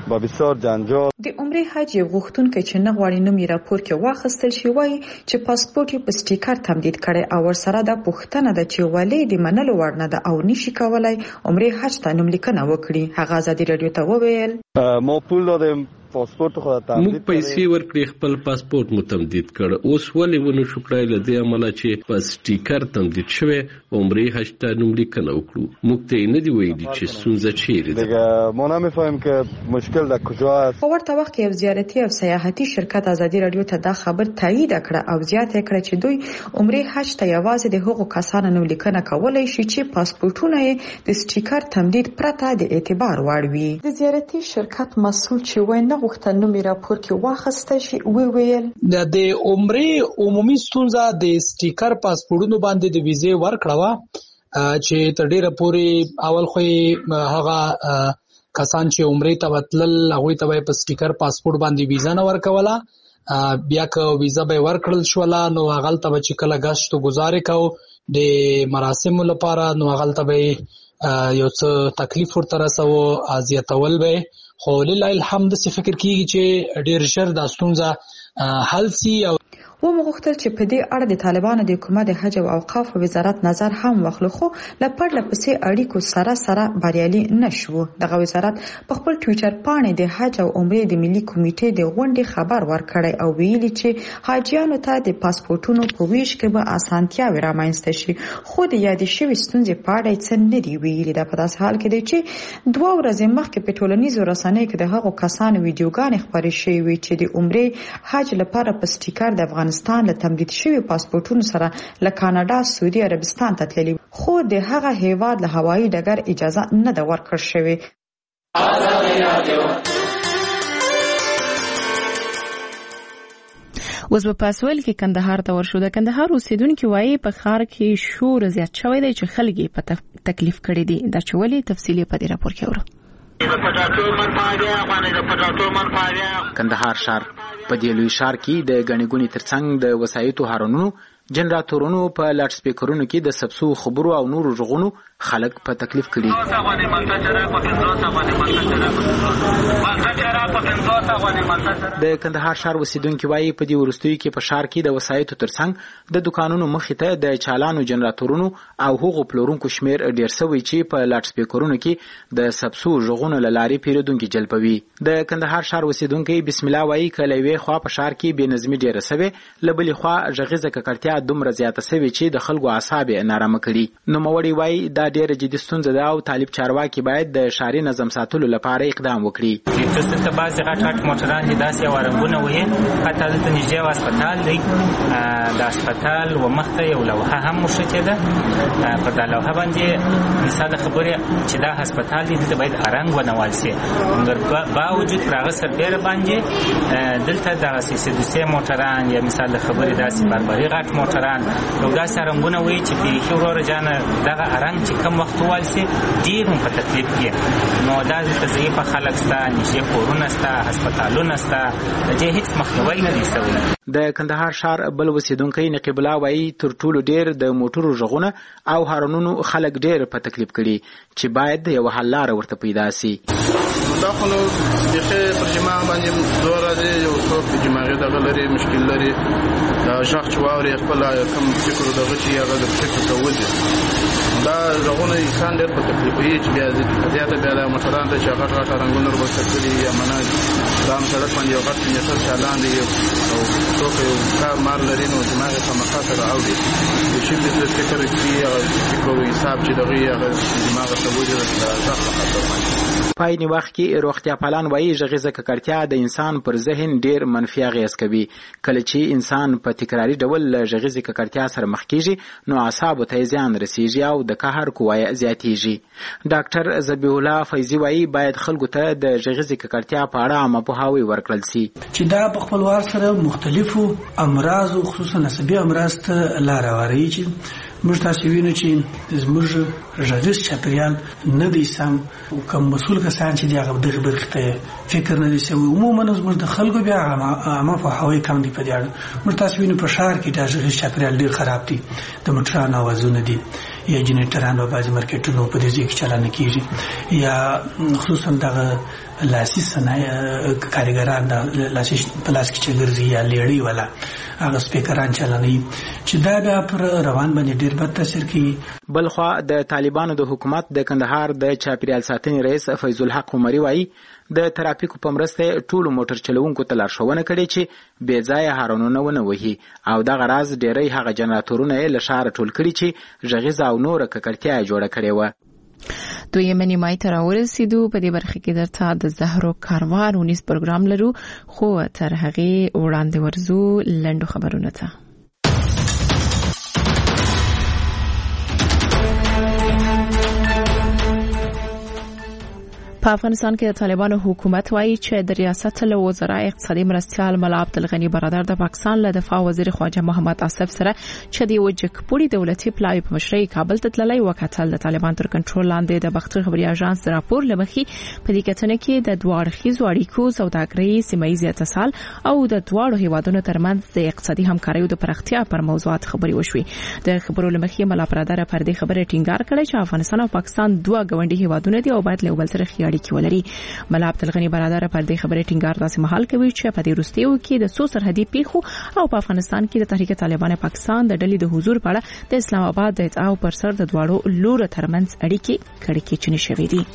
با بسیار جنجال.
د عمرې حج یو غوښتونکی چې نه غواړي نوم یې راپور کې واخیستل شي وایي چې پاسپورت یې په سټیکر تمدید کړي او ورسره د پوښتنه ده چې ولې د منلو وړ نه ده او نشي کولای عمرې حج ته نوم لیکنه وکړي. هغه ازادي رادیو ته وویل
ما پول دادیم پاسپورت خود تمدید
موږ پیسې ورکړې خپل پاسپورت مو تمدید کړ اوس ولې ونه شو کړای له دې عمله چې په سټیکر تمدید شوی عمرې حج ته نوم لیکنه وکړو. موږ ته نه دی ویلي چې ستونزه چیرې ده.
دیگه ما نمیفهمیم که مشکل در کجا است.
په ورته وخت کې یو زیارتي او سیاحتي شرکت ازادي رادیو ته دا خبر تایید کړ او زیاته کړ چې دوی عمرې حج ته یوازې د هغو کسانو نوم لیکنه کولای شي چې پاسپورتونه یې د سټیکر تمدید پرته د اعتبار وړ وي. د زیارتي شرکت مسؤل چې وای نه غوښتل نوم راپور کې واخیستل شي وی ویل
د عمرې عمومي ستونزه د سټیکر پاسپورتونو باندې د ویزې ورکړه چې تر ډیره پورې اول خو هغه کسان چې عمرې ته وتلل هغه ته په سټیکر پاسپورت باندې ویزا نه ورکوله بیا که ویزا به ورکړل شوله نو هغه ته چې کله غشت گزارې کو د مراسم لپاره نو هغه ته به یو څه تکلیف ورته رسو اذیتول به خو لله الحمد څه فکر کیږي چې ډیر ژر د ستونزه حل سي. او
و مغختل چې په دې اړه د طالبانو د حکومت د حج او اوقاف وزارت نظر هم واخلو خو لپاره لپسې اړیکو سره سره بریالي نشو. دغه وزارت په خپل ټوئیټر باندې د حج او عمرې د ملي کمیټې د غونډې خبر ورکړی او ویلي چې حاجیانو ته د پاسپورتونو په ویش کې به اسانتیاوې رامنځته شي خو د یادې شوې ستونزې په اړه څه نه دی ویلي. دا په داسې حال کې دی چې دوه ورځې مخکې په ټولنیزو رسنیو کې د هغو کسانو ویډیوګانې خپرې شوې وې چې د عمرې حج لپاره په سټیکر د افغانستان له تمدید شوی پاسپورتونو سره له کاناډا سعودي عربستان ته تللی خو د هغه هیواد له هوایي ډګر اجازه نه ده ورکړل شوې.
اوس په پاسویل کې کندهار ته ورشو. د کندهار اوسیدونکو وایي په ښار کې شور زیات شوی دی چې خلک په تکلیف کړي دي. دا چولې تفصیلی په دې راپور کې اورو.
کندهار ښار په دې لوی ښار کې د غنی ګونی ترڅنګ د وسایتو هارونو جنراتورونو په لاټ سپیکرونو کې د سبسو خبرو او نورو ژغونو خلک په تکلیف کړي. د کندهار ښار اوسیدونکو وایي په دې ورستوي کې په ښار کې د وسایتو ترڅنګ د دکانونو مخې ته د چالانو جنراتورونو او هغو پلورونکو شمیر ډیر سوی چې په لاټ سپیکرونو کې د سبسو ژغونو لاري پیرودونکو جلبوي. د کندهار ښار اوسیدونکو بسم الله وایي کله وی خو په ښار کې بې نظمي ډیره سوي لبلې خو ژغیزه ککړتیا دومره زیاته سوي چې د خلکو اعصاب نارامه کړي. نو موړي وایي دا ډیره جدي ستونزه ده او طالب چارواکي باید د ښاري نظم ساتلو لپاره اقدام وکړي.
دلته بعضې غټ غټ موټران دي داسې وارنګونه وهي حتی دلته نږدې یو هسپتال دی د هسپتال و مخته یو لوحه هم موښتې ده پر دا لوحه باندې مثال خبرې چې دا هسپتال دی دلته باید ارنګ ونوال شي مګر باوجود پر هغه سربیره باندې دلته دغسې سدوسې موټران یا مثال خبرې داسې بربري غټ موټران یو داسې ارنګونه وایي چې بیخي وروره جانه دغه ارنګ چې کم وخت ووال شي ډېر هم په تکلیف کې نو دا دلته ضعیفه خلک شته نږدې کورونه شته هسپتالونه شته د دې هېڅ مخنیوی نه دی شوی.
د کندهار ښار بل اوسیدونکی نقیب الله وایي تر ټولو ډېر د موټرو غږونه او هارنونو خلک ډېر په تکلیف کړي چې باید یو حل لاره ورته پیدا شي.
دا خو نو بیخي پر جماع باندې دوه ورځې یو څوک د جماعي دغه لري مشکل لري دا غږ چې واوري خپل کوم فکر دغه چې هغه د فکر ته وځي دا غږونه انسان ډېر په تکلیف وي چې بیا زیاته بیا د موټران ته چې غټ غټ رنګونه وربسته کړي یا منه دا سړک باندې یو غټ میټر چالان دی او څوک یو کار مار لري نو دماغ یې خامخا سره اوړي د شي د فکر کې هغه فکر او حساب چې دغه هغه دماغ ته وځي دا ځکه خطر باندې
پایني وخت کې روغتیا پالان وایي ژغیزه ککړتیا د انسان پر ذهن ډیر منفي اغیز کوي. کله چې انسان په تکراري ډول ژغیزه ککړتیا سره مخ کیږي نو اعصاب ته زیان رسیږي او د قهر قوه زیاتیږي. ډاکټر ذبیح الله فیضی وایي باید خلکو ته د ژغیزه ککړتیا په اړه عامه پوهاوی ورکړل شي
چې دا په خپلوار سره مختلفو امراض او خصوصا نسبي امراض ته لار هواروي چې موږ تاسو وینو چې زموږ ژغیز چاپیریال نه دی سم او کوم مسؤل کسان چې دغه دغه برخه فکر نه دي سوي عموما زموږ د خلکو بیا عامه په هوای کم دی په دې اړه موږ تاسو وینو په ښار کې د ژغیز چاپیریال ډیر خراب دي د موټرانو اوازونه دي یا جنریټران په بعض مارکیټونو په دې کې چلان کیږي یا خصوصا دغه لاسي صنایع کارګران د لاسي پلاس کې چې ګرځي یا لیړی ولا هغه سپیکران چلاني چې دا بیا پر روان باندې ډیر بد تاثیر کوي.
بلخوا د طالبانو د حکومت د کندهار د چاپیریال ساتنې رئیس فیض الحق عمری وایي د ترافیکو په مرسته ټولو موټر چلوونکو ته لارښوونه کړې چې بې ځایه هارنونه ونه وهي او دغه راز ډیری هغه جنراتورونه یې له ښاره ټول کړي چې غږیزه او نوره ککړتیا یې جوړه کړې وه.
دویمه نیمایي ته راورسېدو. په دې برخه کې درته د زهرو کاروان ونیس پروګرام لرو خو تر هغې وړاندې ورځو لنډو خبرونه ته. په افغانستان کې د طالبانو حکومت وایي چې د ریاست له وزرای اقتصادي مرستیال ملا عبدالغنی برادر د پاکستان له دفاع وزیر خواجه محمد آصف سره چې د وجکپوري دولتي پلاوی په مشرۍ کابل ته تللی وکتل. د طالبان تر کنټرول لاندې د بختر خبري اژانس راپور لمخي په دې کتنه کې د دوه اړخیزو اړیکو سوداګرۍ سیمایي اتصال او د دواړو هیوادونو ترمنځ د اقتصادي همکارۍ د پراختیا پر موضوعات خبري وشوې. د خبرو لمخي ملا برادر پر دې خبره ټینګار کړی چې افغانستان او پاکستان دوه ګاونډي هیوادونه دي او باید له بل سره کې ولري. ملا عبدالغنی برادر پر دې خبره ټینګار داسې مهال کوي چې په دې وروستیو کې د څو سرحدي پیښو او په افغانستان کې د تحریک طالبان پاکستان د ډلې د حضور په اړه د اسلام آباد د ادعاو پر سر د دواړو لورو ترمنځ اړیکې کړکېچنې شوې دي.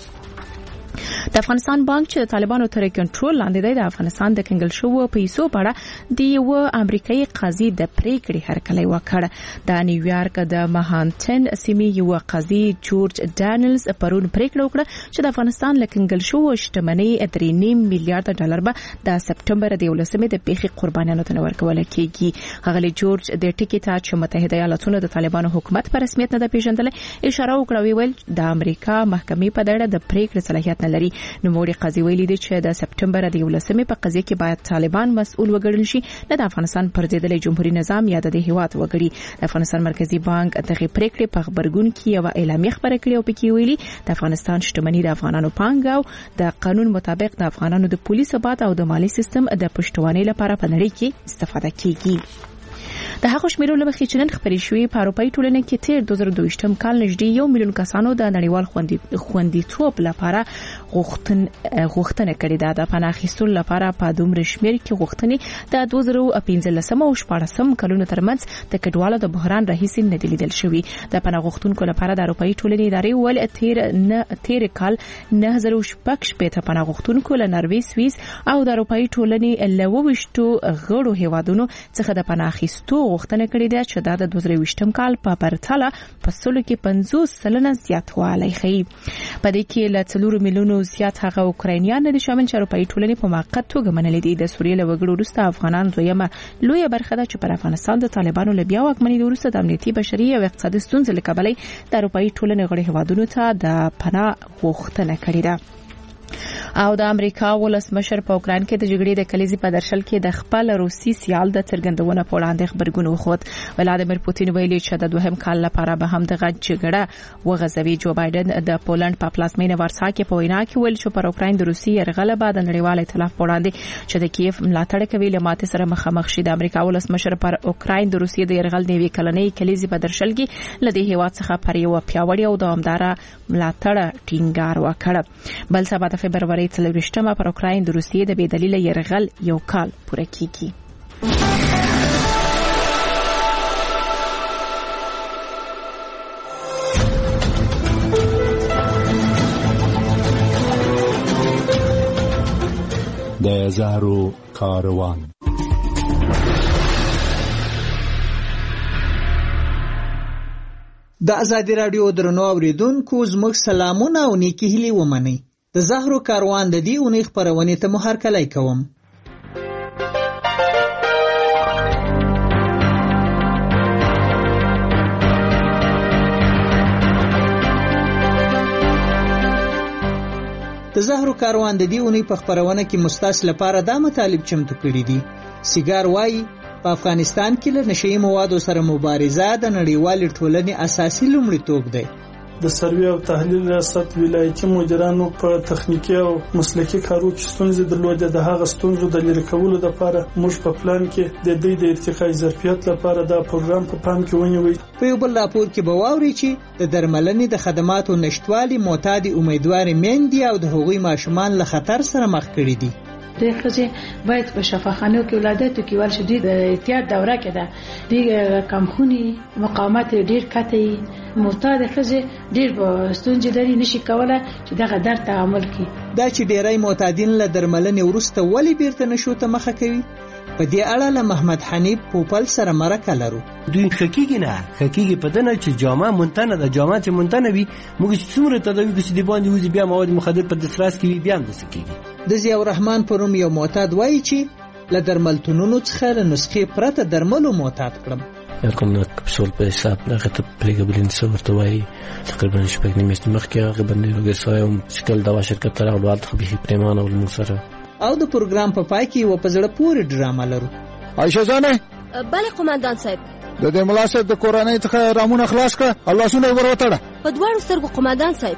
د افغانستان بانک چې د طالبانو تر کنټرول لاندې دی د افغانستان د کنګل شوو پیسو په اړه د یو امریکایي قاضي د پریکړې هرکلی وکړ. د نیویارک د مهانتن سیمې یو قاضي جورج ډانلز پرون پریکړه وکړه چې د افغانستان له کنګل شوو شتمنۍ درې نیم میلیارډ ډالر به د سپټمبر د یولسمې د پیښې قربانیانو ته ورکول کیږي. هغه جورج د ټکی ته چې متحده ایالاتونو د طالبانو حکومت په رسمیت نه پیژندل اشاره وکړه ویل د امریکا محکمې په دړه د پریکړې صلاحیت نه لري. نو موږ قاضي ویلي دي چې د سپټمبر د یولسمې په قضیه کې باید طالبان مسؤل وګڼل شي نه د افغانستان پر ضد جمهوریت نظام یا د هیواد وګړي. د افغانستان مرکزی بانک دغه پریکړې په خبرګون کې یو اعلامیه خبره کړې او پکې ویلي د افغانستان شتمنۍ د افغانانو پانګه او د قانون مطابق د افغانانو د پولیس ثبات او د مالی سیستم د پښتوانۍ لپاره په نړۍ کې استفاده کیږي. د هغه شمیرو لمخې چې نن خبرې شوې په اروپایي ټولنه کې تیر دوه زره دوه کال نږدې یو میلیون کسانو د نړیوال خوندیتوب لپاره غوښتنه غوښتنه کړې ده. د پناه اخیستلو لپاره په دومره شمیر کې غوښتنې د دوه زره پنځلسم او شپاړسم کلونو ترمنځ د کډوالو د بحران راهیسې نه دي لیدل شوي. د پناه غوښتونکو لپاره د اروپایي ټولنې ادارې ول تیر نه تیر کال نه زره شپږ شپږ پناه غوښتونکو له نروې سویس او د اروپایي ټولنې له وښتو غړو هیوادونو څخه د پناه اخیستو غوښتنه کړې ده چې دا د دوه زره ویشتم کال په پرتله په سلو کې پنځوس سلنه زیاتوالی ښیي. په دې کې له څلورو میلیونو زیات هغه اوکراینیان دي شامل چې اروپایي ټولنې په موقت توګه منلې دي. د سوریې له وګړو وروسته افغانان دویمه لویه برخه ده چې پر افغانستان د طالبانو له بیا واکمنۍ وروسته د امنیتي بشري او اقتصادي ستونزو له کبله د اروپایي ټولنې غړي هیوادونو ته د پناه غوښتنه کړې ده. او د امریکا ولسمشر په اوکران کې د جګړې د کلیزې په درشل کې د خپل روسي سیال د څرګندونه په وړاندې خبرګون وخوت. ولادیمیر پوتین ویلي چې د دوهم کال لپاره به هم د جګړه وغځوي. جو بایدن د پولند په پلازمینه وارسا کې په وینا کې ویل چې پر اوکران د روسي یرغل بعد د نړیوال ائتلاف په وړاندې چې د کیف ملاتړ کوي له ماته سره مخامخ شي. د امریکا ولسمشر پر اوکران د روسي د یرغل نیوي کلنۍ کلیزې په درشل کې لدی هیواد څخه پر یو پیاوړی او دوامدار ملاتړ ټینګار وکړ. بل سبا د فبرवरी څلوېښتمه پر اوکراین د روسیې د بې دلیله یرغل یو کال پوره کیږي.
د زهرو کاروان
د ازادي رادیو درنو اوریدونکو زموږ سلامونه او نیکی هیلې ومنئ. د زهرو کاروان د دې اونۍ خپرونې ته مو هرکلی کوم. د زهرو کاروان د دې اونۍ په خپرونه کې مستاس لپاره دا مطالب چمتو کړي دي. سیګار وایي په افغانستان کې له نشئی موادو سره مبارزه د نړیوال ټولنې اساسي لومړیتوب دی.
د سروې او تحلیل ریاست ولایتي مدیرانو په تخنیکی او مسلکي کارو کې ستونزې درلودې. د هغه ستونزو د لرې کولو لپاره موږ په پلان کې د دې د ارتقاء ظرفیت لپاره دا پروګرام په پام کې ونیوي.
په یو بل راپور کې به واوري چې د درملنې د خدماتو نشټوالي معتاد امیدوار میندې او د هغوی ماشومان له خطر سره مخ کړي دي.
د ښځې باید په شفاخانو کې ولادتو کې ورشي. د احتیاط دوره کې ده د کمخوني مقاومت ډیر کته معتاد ښځې ډیر ستونزې لري، نشي کولای چې دغه درد تعامل کړي.
دا چې ډیری معتادین له درملنې وروسته ولې بیرته نشو ته مخه کوي، په دې اړه له محمد حنیف پوپل سره مرکه لرو.
دوی خکېږي نه خکېږي په دنه چې جامه منتنه ده، جامه چې منتنه وي موږ څومره تداوی کوو چې د باندې وځي بیا مواد مخدر په دسترس کې وي بیا هم داسې کېږي.
د ضیاء الرحمن په نوم یو معتاد وایي چې له درملتونونو څخه له نسخې پرته درملو معتاد کړم.
یو کپسول په حساب هغه ته پریګبلین څه ورته وایي تقریبا شپږ نیمې میاشتې مخکې هغه باندې روږدی چې کله دوا شرکت ته راغلو هلته خو بیخي پرېمانه ول موږ سره.
او د پروګرام په پای کې یوه په زړه پورې ډرامه لرو.
عایشه جانې
بله قومندان صاحب،
د دې ملا صاحب د کورنۍ څخه رامونه خلاص کړه او لاسونه یې ور وتړه.
په دواړو سترګو قومندان صاحب.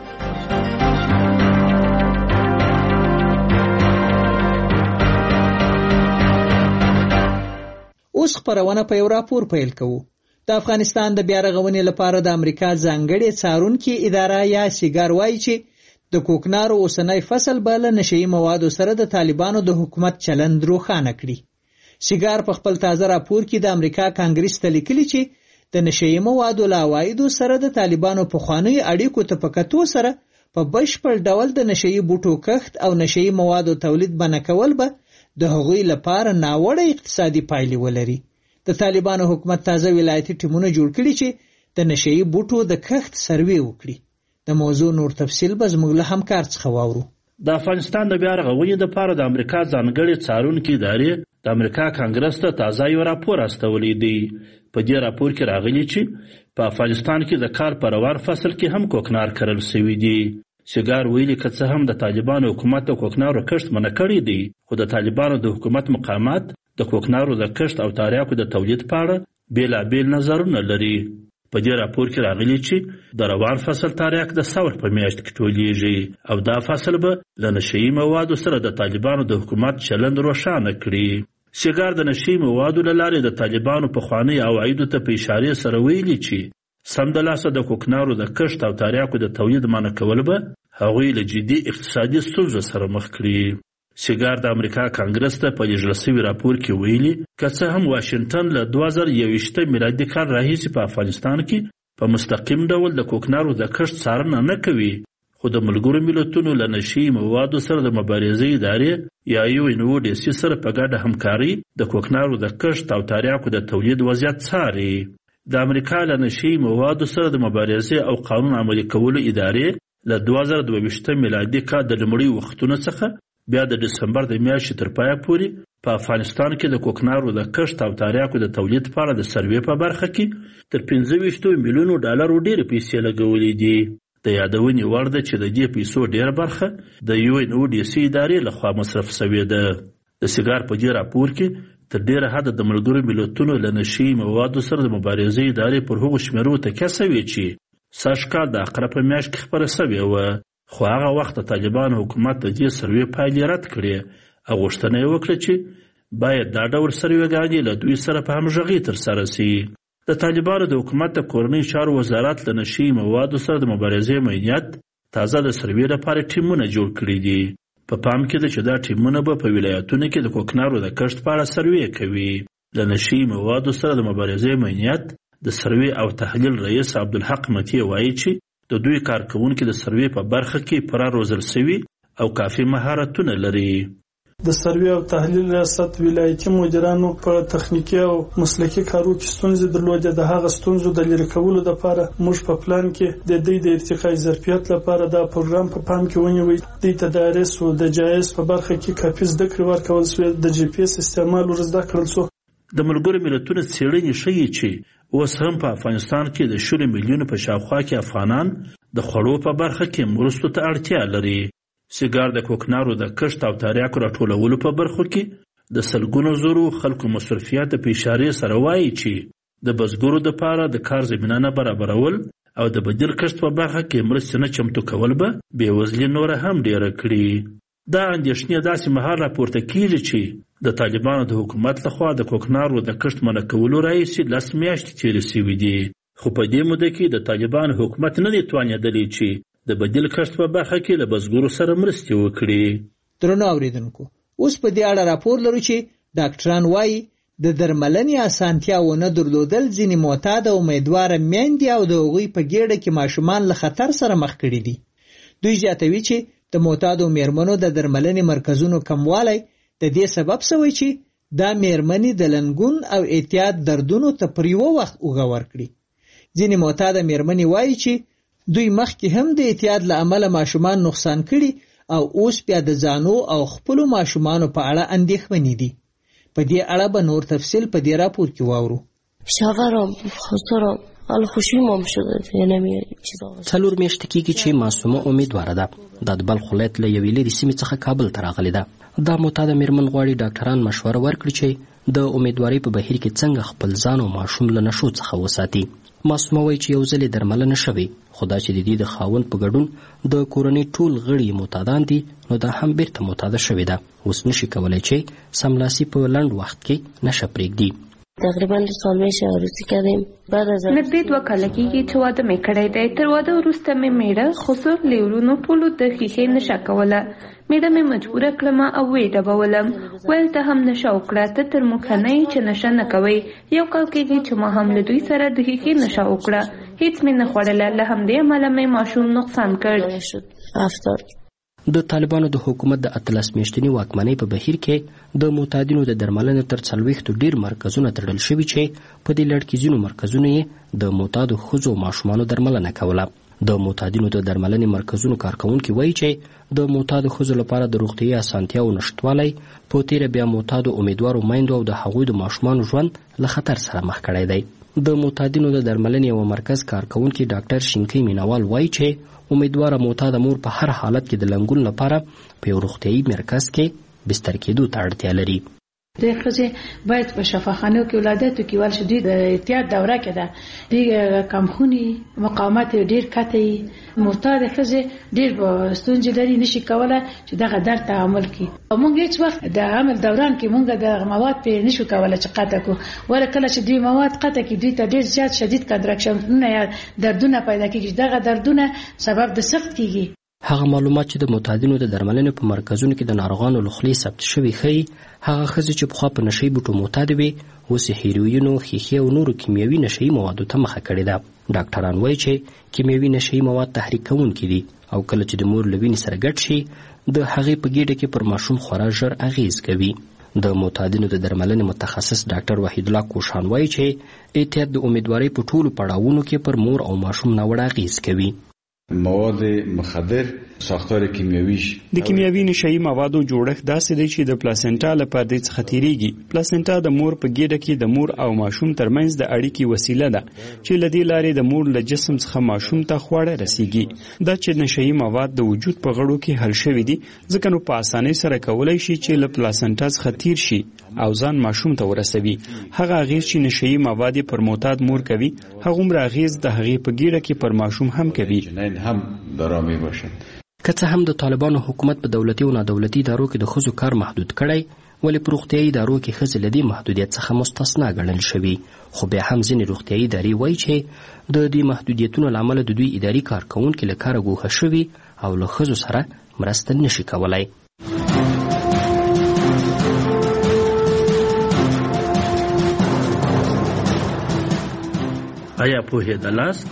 اوس خبرونه په یو راپور پیل کوو. د افغانستان د بیا رغونې لپاره د امریکا ځانګړې څارونکي اداره یا سیګار وایي چې د کوکنارو اوسنی فصل به له نشهیي موادو سره د طالبانو د حکومت چلند روښانه کړي. سیګار په خپل تازه راپور کې د امریکا کانګریس ته لیکلي چې د نشهیي موادو له عوایدو سره د طالبانو پخوانیو اړیکو ته په کتو سره په بشپړ ډول د نشهیي بوټو کښت او نشهیي موادو تولید بنه کول به د هغوی لپاره ناوړه اقتصادي پایلې ولري. د طالبانو حکومت تازه ولایتي ټیمونه جوړ کړي چې د نشهیي بوټو د کښت سروې وکړي. د موضوع نور تفصیل به زموږ له همکار څخه واورو.
د افغانستان د بیا رغونې لپاره د امریکا ځانګړې څارونکي ادارې د امریکا کانګرس ته تازه یو راپور استولی دی. په دې راپور کې راغلي چې په افغانستان کې د کار په روان فصل کې هم کوکنار کرل شوي دي. سیګار ویلي که څه هم د طالبانو حکومت د کوکنارو کښت منع کړی دی، خو د طالبانو د حکومت مقامات د کوکنارو د کښت او تریاکو د تولید په اړه بېلابېل نظرونه لري. په دې راپور کې راغلي چې د روان فصل تریاک د ثور په میاشت کې ټولیږي او دا فصل به له نشهیي موادو سره د طالبانو د حکومت چلند روښانه کړي. سیګار د نشهیي موادو له لارې د طالبانو پخواني عوایدو ته په اشارې سره ویلي چې سمدلاسه د کوکنارو د کښت او تریاکو د تولید منع کول به هغوی له جدي اقتصادي ستونزو سره مخ کړي. سیګار د امریکا کانګرس ته په لیږل شوي راپور کې ویلي که څه هم واشنګټن له دوه زره یوویشتم میلادي کال راهیسې په افغانستان کې په مستقیم ډول د کوکنارو د کښت څارنه نه کوي، خو د ملګرو ملتونو له نشهیي موادو سره د مبارزې ادارې یا یو ان او ډي سي سره په ګډه همکاري د کوکنارو د کښت او تریاکو د تولید وضعیت څاري. د امریکا له نشهیي موادو سره د مبارزې او قانون عملي کولو ادارې له دوه زره دوه ویشتم میلادي کال د لومړي وختونو څخه بیا د ډسمبر د میاشتې تر پایه پورې په افغانستان کې د کوکنارو د کښت او تریاکو د تولید په اړه د سروې په برخه کې تر پنځه ویشت میلیونو ډالرو ډېرې پیسې لګولې دي. د یادونې وړ ده چې د دې پیسو ډېره برخه د یو ان او ډي سي ادارې لخوا مصرف شوې ده. د سیګار په دې راپور کې تر ډېره حده د ملګرو ملتونو له نشهیي موادو سره د مبارزې ادارې پر هغو شمیرو تکیه شوې چې سږ کال د عقرب په میاشت کې خپره شوې وه، خو هغه وخت د طالبانو حکومت د دې سروې پایلې رد کړې او غوښتنه یې وکړه چې باید دا ډول سروېګانې له دوی سره په همغږۍ ترسره سي. د طالبانو د حکومت د کورنۍ چارو وزارت له نشهیي موادو سره د مبارزې معینیت تازه د سروې لپاره ټیمونه جوړ کړي دي. په پام کې ده چې دا ټیمونه به په ولایتونو کې د کوکنارو د کښت په اړه سروې کوي. له نشهیي موادو سره د مبارزې معینیت د سروې او تحلیل رئیس عبدالحق متی وایي چې د دوی کارکوونکي د سروې په برخه کې پوره روزل شوي او کافي مهارتونه لري.
د سروې او تحلیل ریاست ولایتي مدیرانو په تخنیکی او مسلکي کارو کې ستونزې درلودې. د هغه ستونزو د لرې کولو لپاره موږ په پلان کې د دې د ارتقاء ظرفیت لپاره دا پروګرام په پام کې ونیوي. د تدارس او د جایز په برخه کې کافي زده کړې ورکول شوې. د جی پی ایس استعمال ور زده کړل شو.
د ملګرو ملتونو څېړنې ښیي چې اوس هم په افغانستان کې د شلو میلیونو په شاوخوا کې افغانان د خوړو په برخه کې مرستو ته اړتیا لري. سیګار د کوکنارو د کښت او تریاکو راټولولو په برخو کې د سلګونو زرو خلکو مصرفیات په اشارې سره وایي چې د بزګرو دپاره د کار زمینه نه برابرول او د بدیل کښت په برخه کې مرستې نه چمتو کول به بېوزلي نوره هم ډېره کړي. دا اندېښنې داسې مهال راپورته کېږي چې د طالبانو د حکومت لخوا د کوکنارو د کښت منع کولو راهیسې لس میاشتې تېرې شوي دي، خو په دې موده کې د طالبانو حکومت نه دی توانېدلی چې د بدیل کښت په برخه کې له بزګرو سره مرستې وکړي.
درنو اورېدونکو، اوس په دې اړه راپور لرو چې ډاکټران وایي د درملنې اسانتیا ونه درلودل ځینې معتاد او امیدواره میندې او د هغوی په ګېډه کې ماشومان له خطر سره مخ کړي دي. دوی زیاتوي چې د معتادو میرمنو د درملنې مرکزونو کموالی د دې سبب شوی چې دا میرمنې د لنګون او اعتیاد دردونو ته پر یوه وخت اوږه ورکړي. ځینې معتاده میرمنې وایي چې دوی مخکې هم د اعتیاد له امله ماشومان نقصان کړي او اوس بیا د ځانو او خپلو ماشومانو په اړه اندېښمنې دي. په دې اړه به نور تفصیل په دې راپور کې واورو.
شاورم خسرم ال خوشیمم شده نمیاری چیزا.
څلور میاشتې کېږي چې معصومه امیدواره ده. دا د بلخ ولایت له یوې لرې سیمې څخه کابل ته راغلې ده. دا معتاده میرمن غواړي ډاکټران مشوره ورکړي چې د امیدوارۍ په بهیر کې څنګه خپل ځان او ماشوم له نشو څخه وساتي. معصومه وایي چې یو ځل یې درملنه شوې، خو دا چې د دې د خاوند په ګډون د کورنۍ ټول غړي معتادان دي، نو دا هم بیرته معتاده شوې ده. اوس نشي کولی چې سملاسي په لنډ وخت کې نشه پرېږدي.
تقریبا دو سال میشه عروسی کردیم. بعد از
نږدې دوه کاله کېږي چې واده مې کړی دی. تر واده وروسته مې میړه خسر لیورونو ټولو د ښیښې نشه کوله. میړه مې مجبوره کړم او ویې ډبولم. ویل ته هم نشه وکړه، ته تر موږ ښه نه یې چې نشه نه کوئ. یو کال کېږي چې ما هم له دوی سره د ښیښې نشه وکړه. هیڅ مې نه خوړله. له همدې امله مې ماشوم نقصان کړ.
د طالبانو د حکومت د اتلس میاشتني واکمنۍ په بهیر کې د معتادینو د درملنې تر څلوېښتو ډېر مرکزونه تړل شوي چې په دې لړ کې ځینو مرکزونو یې د معتادو ښځو او ماشومانو درملنه کوله. د معتادینو د درملنې مرکزونو کارکوونکي وایي چې د معتادو ښځو لپاره د روغتیایي اسانتیاو نشتوالی په تیره بیا معتادو امیدوارو میندو او د هغوی د ماشومانو ژوند له خطر سره مخ کړی دی. د معتادینو د درملنې یوه مرکز کارکوونکي ډاکټر شینکۍ مینوال وایي چې امیدواره معتاده مور په هر حالت کې د لنګون لپاره په یو روغتیایي مرکز کې بستر کېدو ته اړتیا لري.
د ښځې باید په شفاخانو کې ولادت وکړي، ول چې دوی د احتیاط دوره کې ده. دوی کمخوني مقاومت ډېر کته وي. معتاده ښځې ډېر ستونزې لري، نشي کولی چې دغه درد تعامل کړي. موږ هېڅ وخت د عمل دوران کې موږ د مواد پرې نشو کولی چې قطع کړو. وله کله چې دوی مواد قطع کړي دوی ته ډېر زیات شدید کنتراکشنونه یا دردونه پیدا کېږي. دغه دردونه سبب د سخت کېږي.
هغه معلومات چې د معتادینو د درملنې په مرکزونو کې د ناروغانو له خولې ثبت شوي ښیي هغه ښځې چې پخوا په نشهیي بوټو معتادې وې اوس یې هیروینو، ښیښې او نورو کیمیاوي نشهیي موادو ته مخه کړې ده. ډاکټران وایي چې کیمیاوي نشهیي مواد تحریک کوونکي دي او کله چې د مور له وینې سره ګډ شي د هغې په ګېډه کې پر ماشوم خورا ژر اغېز کوي. د معتادینو د درملنې متخصص ډاکټر وحید الله کوشان وایي چې احتیاط د امیدوارۍ په ټولو پړاوونو کې پر مور او ماشوم ناوړه اغېز کوي.
مواد مخدر ساختار کیمیاویش
د کیمیاوي نشهیي موادو جوړښت داسې دی چې د پلاسنټا له پردې څخه تیریږي. پلاسنټا د مور په ګېډه کې د مور او ماشوم ترمنځ د اړیکې وسیله ده چې له دې لارې د مور له جسم څخه ماشوم ته خواړه رسیږي. دا چې نشهیي مواد د وجود په غړو کې حل شوي دي ځکه نو په اسانۍ سره کولی شي چې له پلاسنټا څخه تیر شي او ځان ماشوم ته ورسوي. هغه اغېز چې نشهیي مواد پر معتاد مور کوي هغومره اغېز د هغې په ګېډه کې پر ماشوم هم کوي.
هم درامي باشد.
که څه هم د طالبانو حکومت په دولتي او نادولتي ادارو کې د ښځو کار محدود کړی، ولې په روغتیایي ادارو کې ښځې له دې محدودیت څخه مستثنا ګڼل شوي. خو بیا هم ځینې روغتیایي ادارې وایي چې د دې محدودیتونو له امله د دوی اداري کارکوونکي له کاره ګوښه شوي او له ښځو سره مرسته نشي کولی.
آیا پوهېدلاست؟